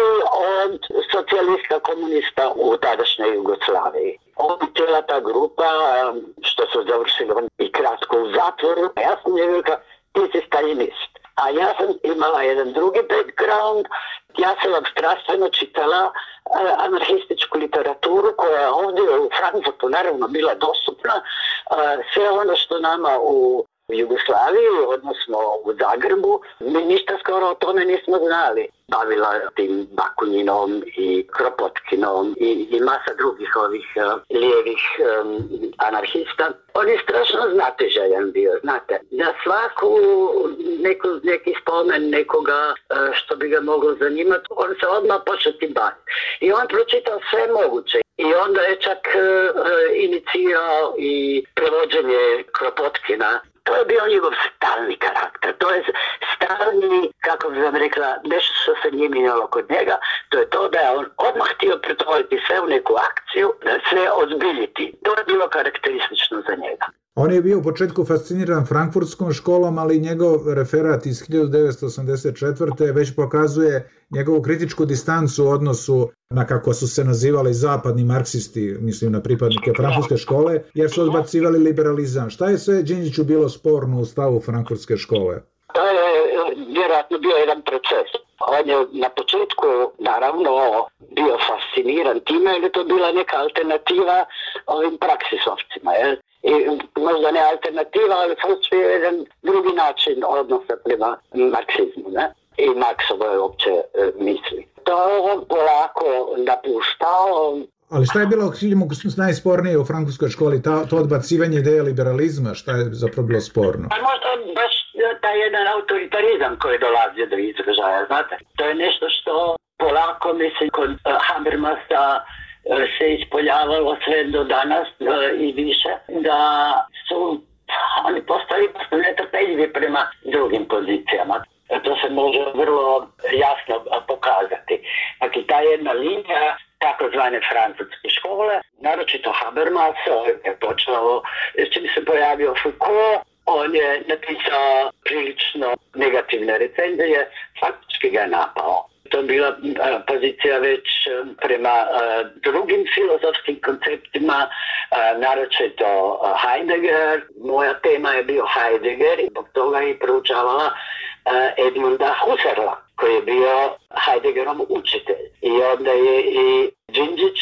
od socijalista komunista u tadašnjoj Jugoslaviji. On cijela ta grupa, što su završili i kratko u zatvoru, ja sam je rekao, ti si staljinist. A ja sam imala jedan drugi background, ja sam apstrastveno čitala anarhističku literaturu koja je ovdje u Frankfurtu naravno bila dostupna. Sve ono što nama u Jugoslaviji, odnosno u Zagrebu, mi ništa skoro o tome nismo znali. Bavila tim Bakunjinom i Kropotkinom i, i masa drugih ovih uh, lijevih um, anarhista. On je strašno znateželjan bio, znate. Za svaku neku, neki spomen nekoga uh, što bi ga moglo zanimati, on se odmah počeo tim baviti. I on pročitao sve moguće. I onda je čak uh, inicirao i prevođenje Kropotkina. To je bio njegov stalni karakter, to je stalni, kako bi vam rekla, nešto što se nije mijenjalo kod njega, to je to da je on odmah htio pretvoriti sve u neku akciju, da sve ozbiljiti. To je bilo karakteristično za njega. On je bio u početku fasciniran frankfurtskom školom, ali njegov referat iz hiljadu devetsto osamdeset četvrte već pokazuje njegovu kritičku distancu u odnosu na kako su se nazivali zapadni marksisti, mislim na pripadnike frankfurtske škole, jer su odbacivali liberalizam. Šta je sve Đinđiću bilo sporno u stavu frankfurtske škole? To je vjerojatno bio jedan proces. On je na početku naravno bio fasciniran time jer je to bila neka alternativa ovim praksisovcima. Je? I možda ne alternativa, ali to je jedan drugi način odnosa prema marksizmu, ne? I Marksovoj uopće e, misli. To on polako napuštao. Ali šta je bilo najspornije u frankfurtskoj školi? Ta, to odbacivanje ideje liberalizma, šta je zapravo bilo sporno? Pa možda baš taj jedan autoritarizam koji dolazi do izražaja, znate. To je nešto što polako, mislim, kod uh, Habermasa uh, se ispoljavalo sve do danas uh, i više, da su oni postali netrpeljivi prema drugim pozicijama. To se može vrlo jasno pokazati. Dakle, ta jedna linija takozvane francuske škole, naročito Habermas, je počeo, čim se pojavio Foucault, on je napisao prilično negativne recenzije, faktički ga je napao. To je bila a, pozicija već a, prema a, drugim filozofskim konceptima, a, naročito a, Heidegger. Moja tema je bio Heidegger i zbog toga je proučavala a, Edmunda Husserla, koji je bio Heideggerov učitelj. I onda je i Đinđić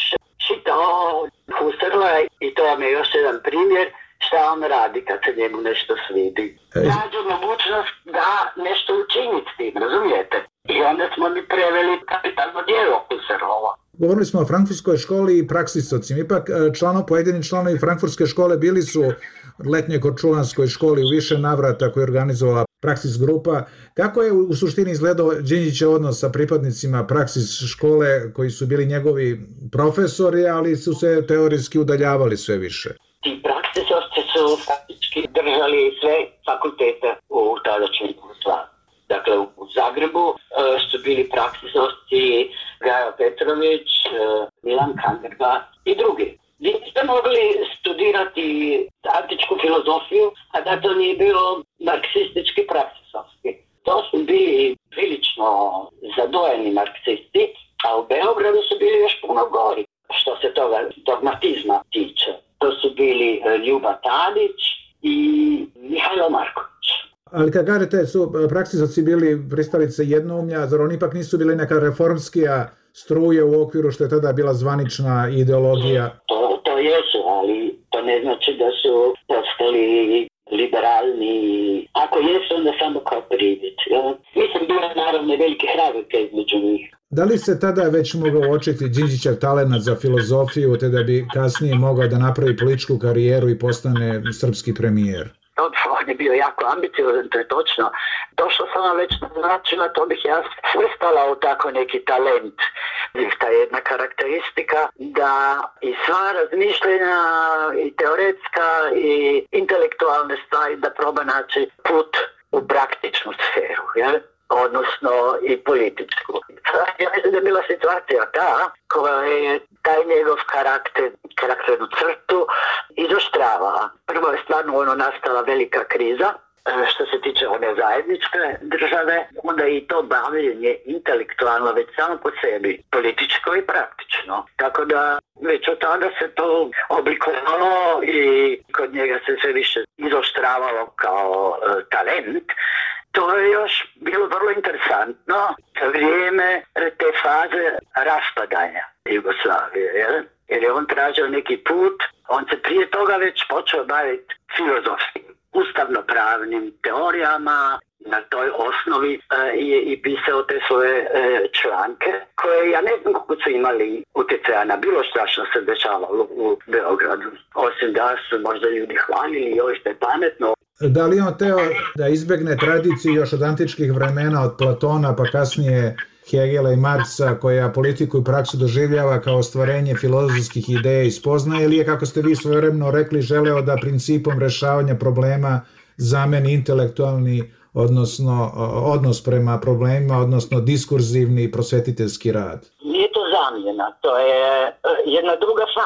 čitao Husserla i to vam je još jedan primjer šta on radi kad se njemu nešto svidi. Nađu mogućnost da nešto učiniti s tim, razumijete? I onda smo mi preveli kapitalno djelo Husserlova. Govorili smo o frankfurtskoj školi i praksisocima. Ipak člano, pojedini članovi frankfurtske škole bili su letnjoj korčulanskoj školi u više navrata koju je organizovala Praksis grupa. Kako je u suštini izgledao Đinđićev odnos sa pripadnicima Praksis škole koji su bili njegovi profesori, ali su se teorijski udaljavali sve više? Ti praksisovci su faktički držali sve fakultete u tadašnjoj Jugoslaviji. Dakle, u Zagrebu uh, su bili praksisovci Gajo Petrović, uh, Milan Kanderba i drugi. Vi ste mogli studirati antičku filozofiju, a da to nije bilo marksistički praksisovski. To su bili prilično zadojeni marksisti, a u Beogradu su bili još puno gori što se toga dogmatizma tiče. To su bili Ljuba Tadić i Mihajlo Marković. Ali kad kažete su praksisovci bili pristalice jednoumlja, zar oni ipak nisu bili neka reformskija struje u okviru što je tada bila zvanična ideologija? To, to jesu, ali to ne znači da su postali liberalni. Ako jesu, onda samo kao privid. Ja? Mislim, bilo je naravno velike razlike između njih. Da li se tada već mogao očiti Đinđićev talenat za filozofiju, te da bi kasnije mogao da napravi političku karijeru i postane srpski premijer? On je bio jako ambiciozan, to je točno. To što sam vam već naznačila, to bih ja svrstala u tako neki talent. Ta jedna karakteristika da i sva razmišljenja i teoretska i intelektualne stvari da proba naći put u praktičnu sferu, jel? Odnosno i političku. Ja mislim da je bila situacija ta koja je taj njegov karakter, karakternu crtu izoštravala. Prvo je stvarno ono nastala velika kriza što se tiče one zajedničke države, onda i to bavljenje intelektualno već samo po sebi, političko i praktično. Tako da već od tada se to oblikovalo i kod njega se sve više izoštravalo kao uh, talent. To je još bilo vrlo interesantno vrijeme te faze raspadanja Jugoslavije, jel? Jer je on tražio neki put, on se prije toga već počeo baviti filozofskim, ustavnopravnim teorijama, na toj osnovi e, je i pisao te svoje e, članke, koje ja ne znam kako su imali utjecaja na bilo što što se dešavalo u Beogradu. Osim da su možda ljudi hvalili, joj što je pametno. Da li on teo da izbegne tradiciju još od antičkih vremena, od Platona pa kasnije Hegela i Marksa, koja politiku i praksu doživljava kao ostvarenje filozofskih ideja i spoznaje, ili je, kako ste vi svojevremeno rekli, želeo da principom rešavanja problema zameni intelektualni, odnosno odnos prema problemima, odnosno diskurzivni prosvetiteljski rad? Nije to zamjena, to je jedna druga faza.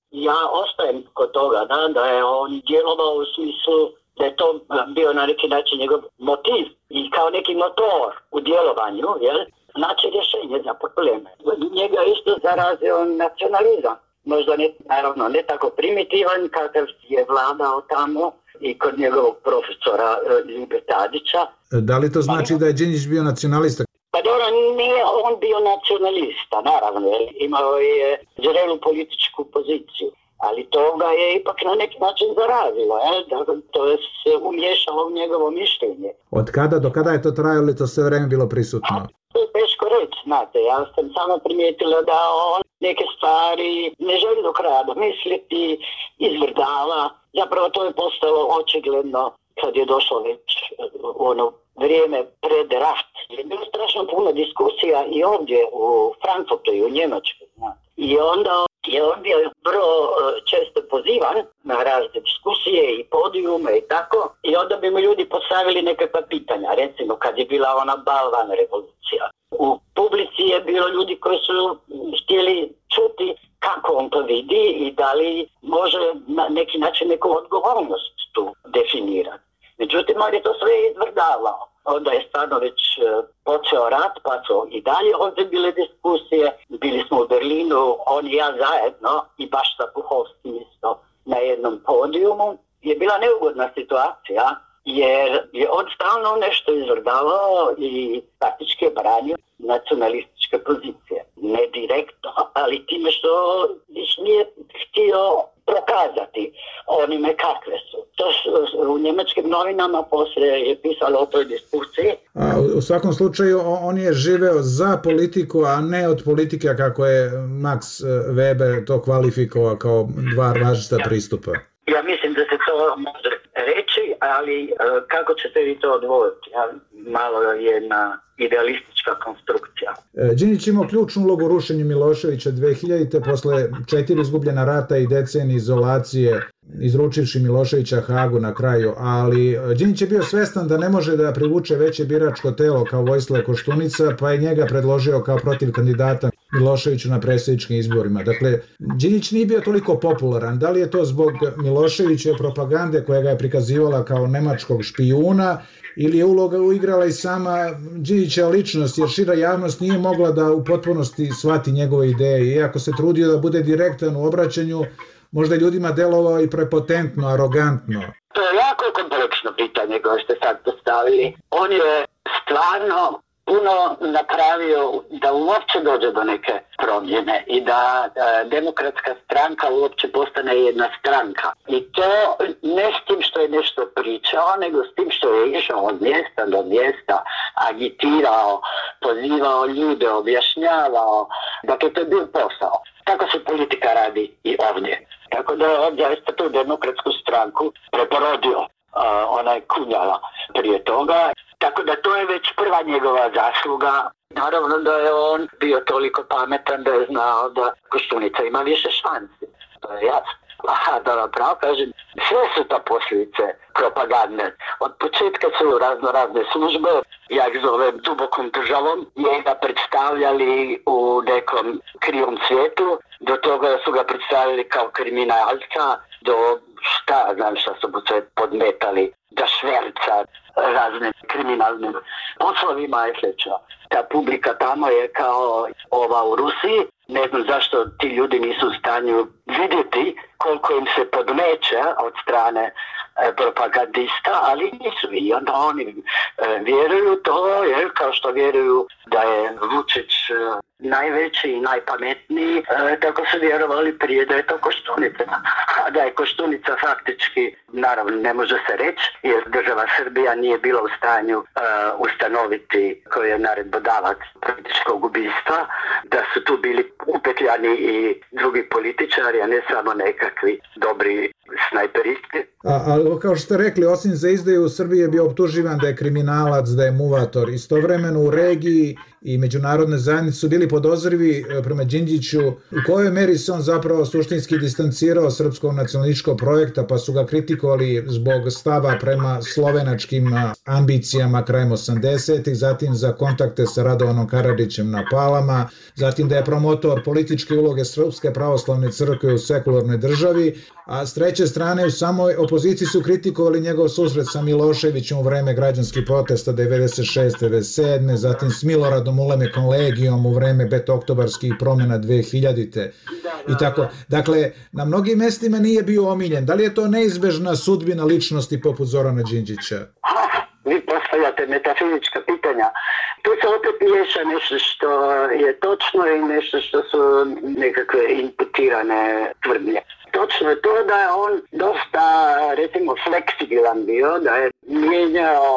Ja ostajem kod toga da, da je on djelovao u smislu da je to bio na neki način njegov motiv i kao neki motor u djelovanju, jel? Znači rješenje za probleme. Njega isto zarazio nacionalizam. Možda ne, naravno ne tako primitivan kakav je vladao tamo i kod njegovog profesora Ljube Tadića. Da li to znači da je Đinđić bio nacionalista? Pa dobro, nije on bio nacionalista, naravno, jer imao je zrelu političku poziciju. Ali to ga je ipak na neki način zarazilo, je? Da to je se umješalo u njegovo mišljenje. Od kada do kada je to trajalo ili to sve vreme bilo prisutno? To je teško reći, znate, ja sam samo primijetila da on neke stvari ne želi do kraja domisliti, izvrdava. Zapravo to je postalo očigledno kad je došlo već u ono vrijeme pred rat. Je bilo strašno puno diskusija i ovdje u Frankfurtu i u Njemačkoj. I onda je on bio vrlo često pozivan na razne diskusije i podijume i tako. I onda bi mu ljudi postavili nekakva pitanja. Recimo kad je bila ona balvan revolucija. U publici je bilo ljudi koji su htjeli čuti kako on to vidi i da li može na neki način neku odgovornost tu definirati. Međutim, on je to sve izvrdavao. Onda je stvarno već počeo rat, pa su i dalje ovdje bile diskusije. Bili smo u Berlinu, on i ja zajedno, i baš sa Puhovskim isto na jednom podijumu. Je bila neugodna situacija, jer je on stalno nešto izvrdavao i praktički je branio nacionalističke pozicije. Ne direktno, ali time što ih nije htio prokazati onime kakve su. To u njemačkim novinama poslije je pisalo o toj diskusiji. A u svakom slučaju on je živeo za politiku, a ne od politike kako je Max Weber to kvalifikovao kao dva različita pristupa. Ja mislim da se to može reći, ali kako ćete vi to odvojiti? Malo je jedna idealistička konstrukcija. Đinđić imao ključnu ulogu u rušenju Miloševića dve hiljadite posle četiri izgubljena rata i decenije izolacije, izručivši Miloševića Hagu na kraju, ali Đinđić je bio svestan da ne može da privuče veće biračko telo kao Vojislav Koštunica, pa je njega predložio kao protiv kandidata Miloševiću na predsjedničkim izborima. Dakle, Đinđić nije bio toliko popularan. Da li je to zbog Miloševićeve propagande koja ga je prikazivala kao nemačkog špijuna, ili je uloga uigrala i sama Đinđićeva ličnost, jer šira javnost nije mogla da u potpunosti shvati njegove ideje. Iako se trudio da bude direktan u obraćanju, možda ljudima delovao i prepotentno, arogantno. To je jako kompleksno pitanje koje ste sad postavili. On je stvarno puno napravio da uopće dođe do neke promjene i da e, demokratska stranka uopće postane jedna stranka. I to ne s tim što je nešto pričao, nego s tim što je išao od mjesta do mjesta, agitirao, pozivao ljude, objašnjavao. Dakle, to je bio posao. Tako se politika radi i ovdje. Tako da je ovdje isto tu demokratsku stranku preporodio uh, onaj Kunjala prije toga. Tako da to je već prva njegova zasluga. Naravno da je on bio toliko pametan da je znao da Koštunica ima više šansi. To je jasno. Aha, da vam pravo kažem, sve su to posljedice propagande. Od početka su razno razne službe, ja ih zovem dubokom državom, njega predstavljali u nekom krivom svijetu, do toga su ga predstavili kao kriminalca, do šta, znam šta su mu sve podmetali, da šverca razne kriminalnim poslovima i slično. Ta publika tamo je kao ova u Rusiji. Ne znam zašto ti ljudi nisu u stanju vidjeti koliko im se podmeće od strane e, propagandista, ali nisu. I onda oni e, vjeruju to, jer kao što vjeruju da je Vučić e, najveći i najpametniji, e, tako su vjerovali prije da je to Koštunica. A da je Koštunica faktički, naravno ne može se reći, jer država Srbija nije bila u stanju e, ustanoviti koji je naredbodavac političkog ubistva, da su tu bili upetljani i drugi političari, a ne samo nekakvi dobri snajperisti. A, ali kao što ste rekli, osim za izdaju u Srbiji je bio optuživan da je kriminalac, da je muvator. Istovremeno u regiji i međunarodne zajednice su bili podozrivi prema Đinđiću. U kojoj meri se on zapravo suštinski distancirao srpskog nacionalističkog projekta, pa su ga kritikovali zbog stava prema slovenačkim ambicijama krajem osamdesetih, zatim za kontakte sa Radovanom Karadžićem na Palama, zatim da je promotor političke uloge Srpske pravoslavne crkve u sekularnoj državi, a s treće strane u samoj opoziciji su kritikovali njegov susret sa Miloševićem u vreme građanskih protesta devedeset šeste devedeset sedme, zatim s Miloradom Ulemekom Legijom u vreme petooktobarskih promjena dve hiljadite i tako. Dakle, na mnogim mestima nije bio omiljen. Da li je to neizbežna sudbina ličnosti poput Zorana Đinđića? Vi postavljate metafizička pitanja. Tu se opet miješa nešto što je točno i nešto što su nekakve imputirane tvrdnje. Točno je to da je on dosta, recimo, fleksibilan bio, da je mijenjao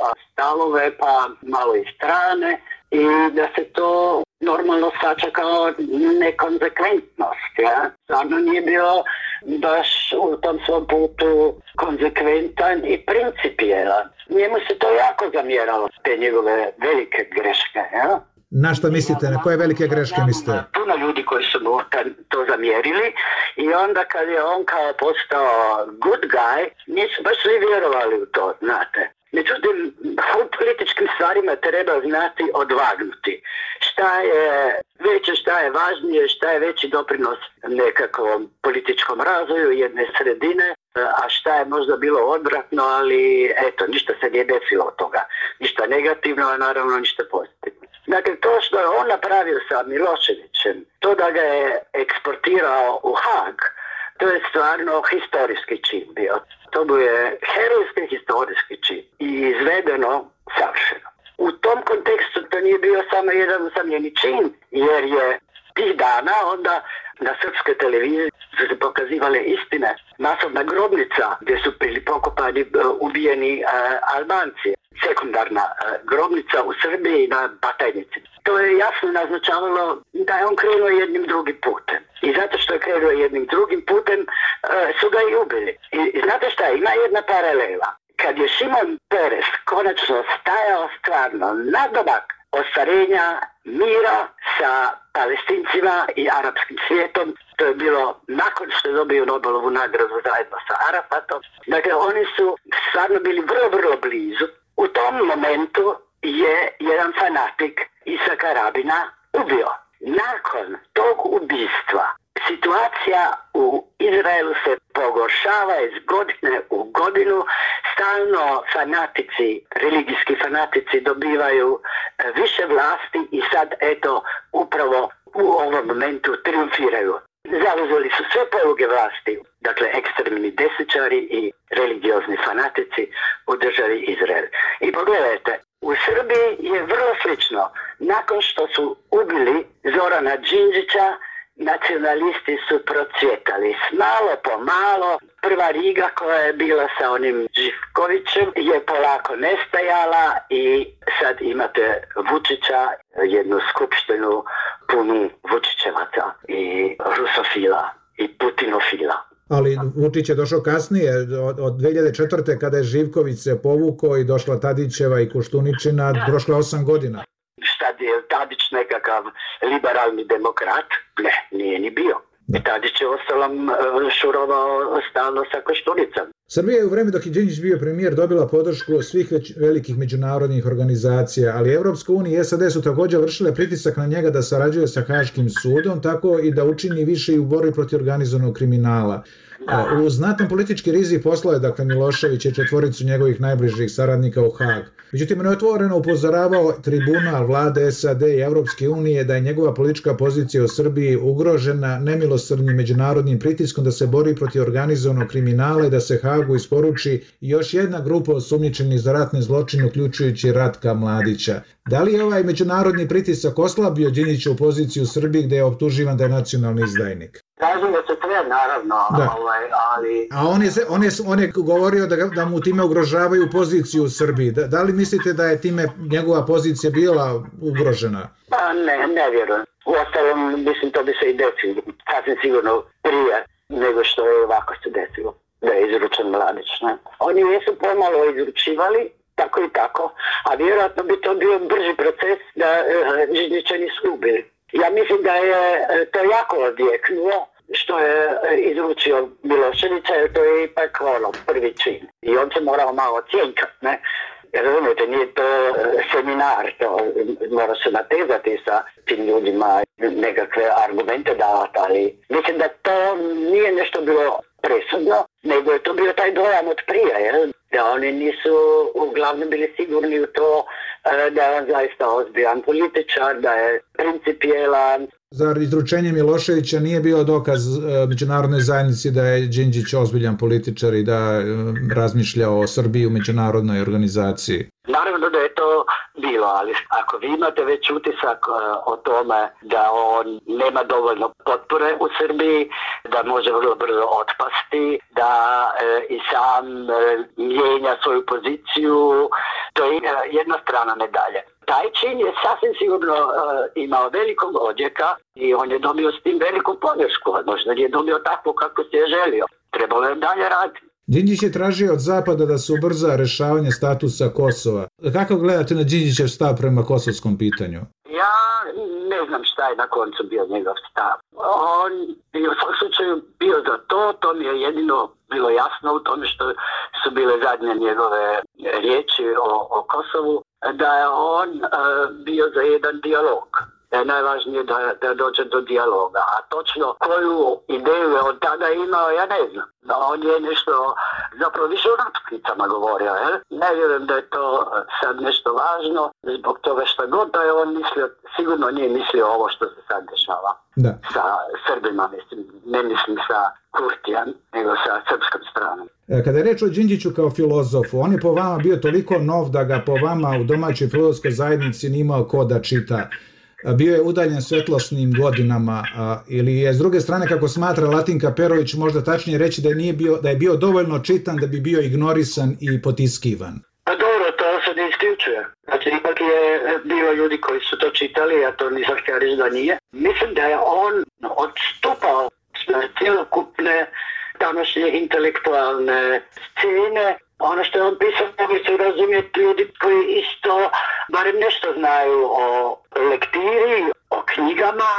stavove pa malo i strane i da se to normalno shvaća kao nekonzekventnost. Ja? Stvarno nije bio baš u tom svom putu konzekventan i principijelan. Njemu se to jako zamjeralo, te njegove velike greške. Ja? Na šta mislite? Na koje velike greške mislite? Puno ljudi koji su mu to zamjerili i onda kad je on kao postao good guy, nisu baš svi vjerovali u to, znate. Međutim, u političkim stvarima treba znati odvagnuti. Šta je veće, šta je važnije, šta je veći doprinos nekakvom političkom razvoju jedne sredine, a šta je možda bilo odvratno, ali eto, ništa se nije desilo od toga. Ništa negativno, a naravno ništa pozitivno. Dakle, to što je on napravio sa Miloševićem, to da ga je eksportirao u Haag, to je stvarno historijski čin bio. To mu je herojski historijski čin i izvedeno savršeno. U tom kontekstu to nije bio samo jedan usamljeni čin, jer je tih dana onda na srpskoj televiziji su se pokazivale istine. Masovna grobnica gdje su bili pokopani ubijeni uh, Albanci. Sekundarna uh, grobnica u Srbiji na Batajnici. To je jasno naznačavalo da je on krenuo jednim drugim putem. I zato što je krenuo jednim drugim putem uh, su ga i ubili. I, i znate šta, ima jedna paralela. Kad je Šimon Peres konačno stajao stvarno nadomak ostvarenja mira sa Palestincima i arapskim svijetom, to je bilo nakon što je dobio Nobelovu nagradu zajedno sa Arafatom. Dakle, oni su stvarno bili vrlo, vrlo blizu. U tom momentu je jedan fanatik Isaka Rabina ubio. Nakon tog ubistva situacija u Izraelu se pogoršava iz godine u godinu. Stalno fanatici, religijski fanatici dobivaju više vlasti i sad eto upravo u ovom momentu triumfiraju. Zauzeli su sve poluge vlasti, dakle ekstremni desničari i religiozni fanatici u državi Izrael. I pogledajte, u Srbiji je vrlo slično. Nakon što su ubili Zorana Đinđića, nacionalisti su procvjetali. Malo po malo, prva Riga koja je bila sa onim Živkovićem je polako nestajala i sad imate Vučića, jednu skupštinu punu Vučićevaca i rusofila i putinofila. Ali Vučić je došao kasnije, od, od dve hiljade četvrte kada je Živković se povukao i došla Tadićeva i Koštuničina, da. Prošlo osam godina. Šta je Tadić nekakav liberalni demokrat? Ne, nije ni bio. Da. Tadić je ostalom šurovao stalno sa Koštunicom. Srbija je u vreme dok je Đinđić bio premijer dobila podršku svih već velikih međunarodnih organizacija, ali Evropska unija i S A D su također vršile pritisak na njega da sarađuje sa Haškim sudom, tako i da učini više i u borbi protiv organizovanog kriminala. U znatan politički rizik poslao je dakle Milošević i četvoricu njegovih najbližih saradnika u Haag. Međutim, on je otvoreno upozoravao tribunal vlade S A D i Evropske unije da je njegova politička pozicija u Srbiji ugrožena nemilosrdnim međunarodnim pritiskom da se bori protiv organizovanog kriminala i da se Haagu isporuči još jedna grupa osumnjičenih za ratne zločine, uključujući Ratka Mladića. Da li je ovaj međunarodni pritisak oslabio Đinđićevu poziciju u Srbiji gde je optuživan da je nacionalni izdajnik? Kažem da se sve, naravno, ovaj, ali... A on je, on je, on je govorio da, da mu time ugrožavaju poziciju u Srbiji. Da, da li mislite da je time njegova pozicija bila ugrožena? Pa ne, ne vjerujem. Uostalom, mislim, to bi se i desilo. Sasvim sigurno prije nego što je ovako se desilo. da je izručen Mladić. Ne? Oni jesu pomalo izručivali, tako i tako, a vjerojatno bi to bio brži proces da e, Đinđića nisu ubili. Ja mislim da je to jako odjeknulo što je izručio Miloševića, jer to je ipak ono, prvi čin. I on se morao malo cjenjkati, ne? Jer razumijete, nije to seminar, to mora se natezati sa tim ljudima, nekakve argumente davati, ali mislim da to nije nešto bilo presudno, nego je to bio taj dojam od prije, jel? Da oni nisu uglavnom bili sigurni u to da je on zaista ozbiljan političar, da je principijelan. Zar izručenje Miloševića nije bio dokaz međunarodnoj zajednici da je Đinđić ozbiljan političar i da razmišlja o Srbiji u međunarodnoj organizaciji? Naravno da je to bilo, ali ako vi imate već utisak o tome da on nema dovoljno potpore u Srbiji, da može vrlo brzo otpasti, da e, i sam e, mijenja svoju poziciju, to je jedna strana medalje. Taj čin je sasvim sigurno e, imao velikog odjeka i on je dobio s tim veliku podršku. Možda nije dobio tako kako se je želio. Trebalo je dalje raditi. Đinđić je tražio od Zapada da se ubrza rešavanje statusa Kosova. Kako gledate na Đinđićev stav prema kosovskom pitanju? Ja ne znam šta je na koncu bio njegov stav. On je u svom slučaju bio za to, to mi je jedino bilo jasno u tome što su bile zadnje njegove riječi o, o Kosovu, da je on uh, bio za jedan dijalog. Da je najvažnije da, da dođe do dijaloga. A točno koju ideju je on tada imao, ja ne znam. Da on je nešto, zapravo više o natuknicama govorio. Jel? Ne vjerujem da je to sad nešto važno, zbog toga što god da je on mislio, sigurno nije mislio ovo što se sad dešava. Da. Sa Srbima, mislim, ne mislim sa Kurtijem, nego sa srpskom stranom. Kada je reč o Đinđiću kao filozofu, on je po vama bio toliko nov da ga po vama u domaćoj filozofskoj zajednici nije imao ko da čita. Bio je udaljen svetlosnim godinama, a, ili je s druge strane, kako smatra Latinka Perović, možda tačnije reći da je, nije bio, da je bio dovoljno čitan da bi bio ignorisan i potiskivan? Pa dobro, to se ne isključuje. Znači, ipak je bilo ljudi koji su to čitali, a to nisam htio reći da nije. Mislim da je on odstupao s cjelokupne današnje intelektualne scene. Ono što je on pisao, mogli su razumjeti ljudi koji isto barem nešto znaju o lektiri, o knjigama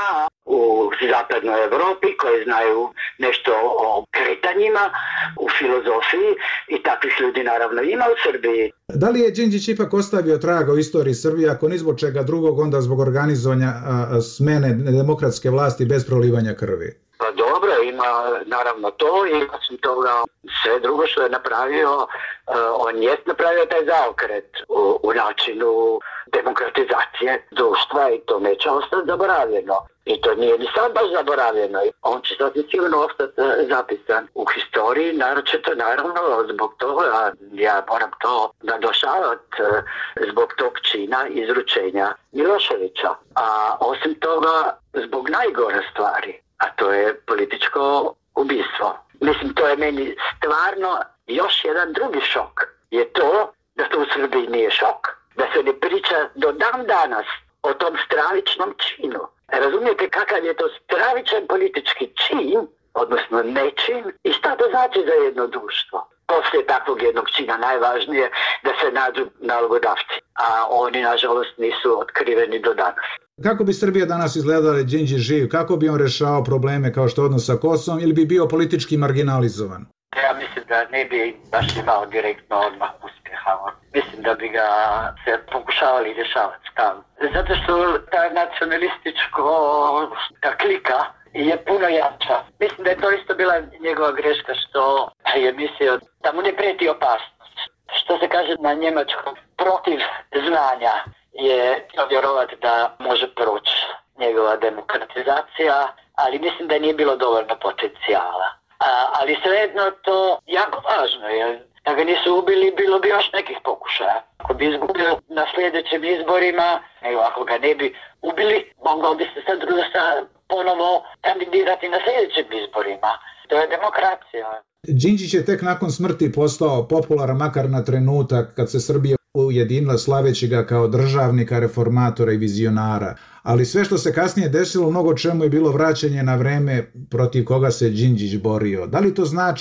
u zapadnoj Evropi, koji znaju nešto o kretanjima, u filozofiji i takvih ljudi naravno ima u Srbiji. Da li je Đinđić ipak ostavio traga u istoriji Srbije, ako ni zbog čega drugog, onda zbog organizovanja a, smene demokratske vlasti bez prolivanja krvi? Pa dobro, ima naravno to i osim toga sve drugo što je napravio, uh, on je napravio taj zaokret u, u načinu demokratizacije društva i to neće ostati zaboravljeno. I to nije ni sad baš zaboravljeno. On će sasvim sigurno ostati zapisan u historiji, naročito naravno zbog toga, ja moram to naglašavati, zbog tog čina izručenja Miloševića. A osim toga, zbog najgore stvari, a to je političko ubistvo. Mislim, to je meni stvarno još jedan drugi šok. Je to da to u Srbiji nije šok. Da se ne priča do dan danas o tom stravičnom činu. Razumijete kakav je to stravičan politički čin, odnosno nečin, i šta to znači za jedno društvo? Poslije takvog jednog čina najvažnije da se nađu nalogodavci, a oni nažalost nisu otkriveni do danas. Kako bi Srbija danas izgledala da Đinđić živ? Kako bi on rešao probleme kao što odnos sa Kosovom ili bi bio politički marginalizovan? Ja mislim da ne bi baš imao direktno odmah uspjeha. Mislim da bi ga se pokušavali rješavati stalno. Zato što ta nacionalističko ta klika je puno jača. Mislim da je to isto bila njegova greška što je mislio da mu ne prijeti opasnost. Što se kaže na njemačkom, protiv znanja je vjerovati da može proći njegova demokratizacija, ali mislim da nije bilo dovoljno potencijala. A, ali svejedno to jako važno je. Da ga nisu ubili, bilo bi još nekih pokušaja. Ako bi izgubio na sljedećim izborima, nego ako ga ne bi ubili, mogao bi se sad ponovo kandidirati na sljedećim izborima. To je demokracija. Đinđić je tek nakon smrti postao popularan, makar na trenutak kad se Srbija ujedinila slaveći ga kao državnika, reformatora i vizionara. Ali sve što se kasnije desilo, mnogo čemu je bilo vraćanje na vreme protiv koga se Đinđić borio. Da li to znači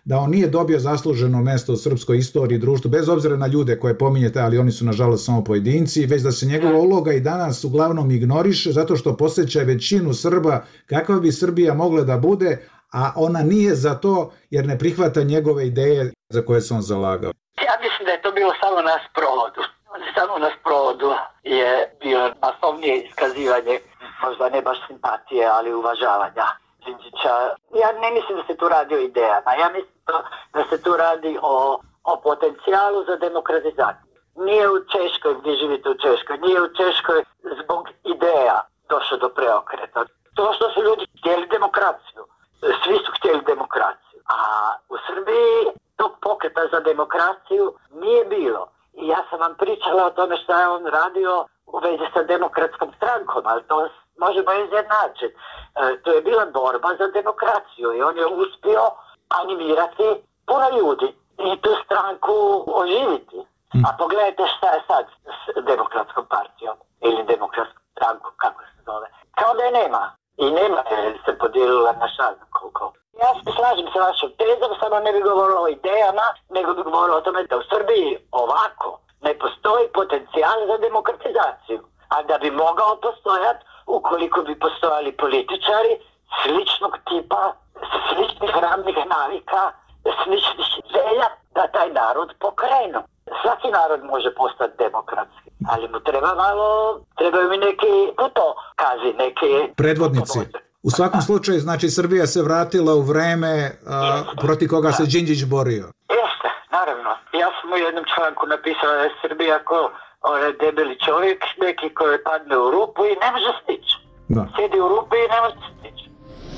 da on nije dobio zasluženo mesto u srpskoj istoriji i društvu, bez obzira na ljude koje pominjete, ali oni su nažalost samo pojedinci, već da se njegova uloga i danas uglavnom ignoriše zato što posjeća većinu Srba kakva bi Srbija mogla da bude, a ona nije za to jer ne prihvata njegove ideje za koje se on zalagao. Ja mislim da je to bilo samo na sprovodu. Samo na sprovodu je bilo masovnije iskazivanje, možda ne baš simpatije, ali uvažavanja Đinđića. Ja ne mislim da se tu radi o idejama, ja mislim da se tu radi o, o potencijalu za demokratizaciju. Nije u Češkoj, gdje živite u Češkoj, nije u Češkoj zbog ideja došlo do preokreta. To što su ljudi htjeli demokraciju, svi su htjeli demokraciju, a u Srbiji tog pokreta za demokraciju nije bilo. I ja sam vam pričala o tome što je on radio u vezi sa demokratskom strankom, ali to možemo izjednačiti. E, to je bila borba za demokraciju i on je uspio animirati puno ljudi i tu stranku oživiti. A pogledajte šta je sad s demokratskom partijom ili demokratskom strankom, kako se zove. Kao da je nema. I nema je se podijelila na šazno koliko. Ja se slažem sa vašom tezom, samo ne bi govorila o idejama, nego bi govorila o tome da u Srbiji ovako ne postoji potencijal za demokratizaciju. A da bi mogao postojati, ukoliko bi postojali političari sličnog tipa, sličnih ravnih navika, sličnih želja da taj narod pokrenu. Svaki narod može postati demokratski, ali mu treba malo, trebaju mi neki putokazi, neki predvodnici. U svakom slučaju, znači, Srbija se vratila u vreme a, protiv koga se Đinđić borio. Jeste, naravno. Ja sam u jednom članku napisao da je Srbija ko onaj debeli čovjek, neki koji padne u rupu i ne može stići. Sjedi u rupi i ne može stići.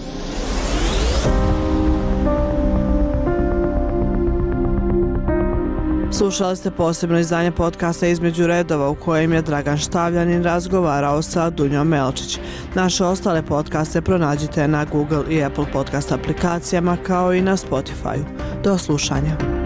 Slušali ste posebno izdanje podcasta Između redova u kojem je Dragan Štavljanin razgovarao sa Dunjom Melčić. Naše ostale podcaste pronađite na Google i Apple podcast aplikacijama kao i na Spotify. Do slušanja.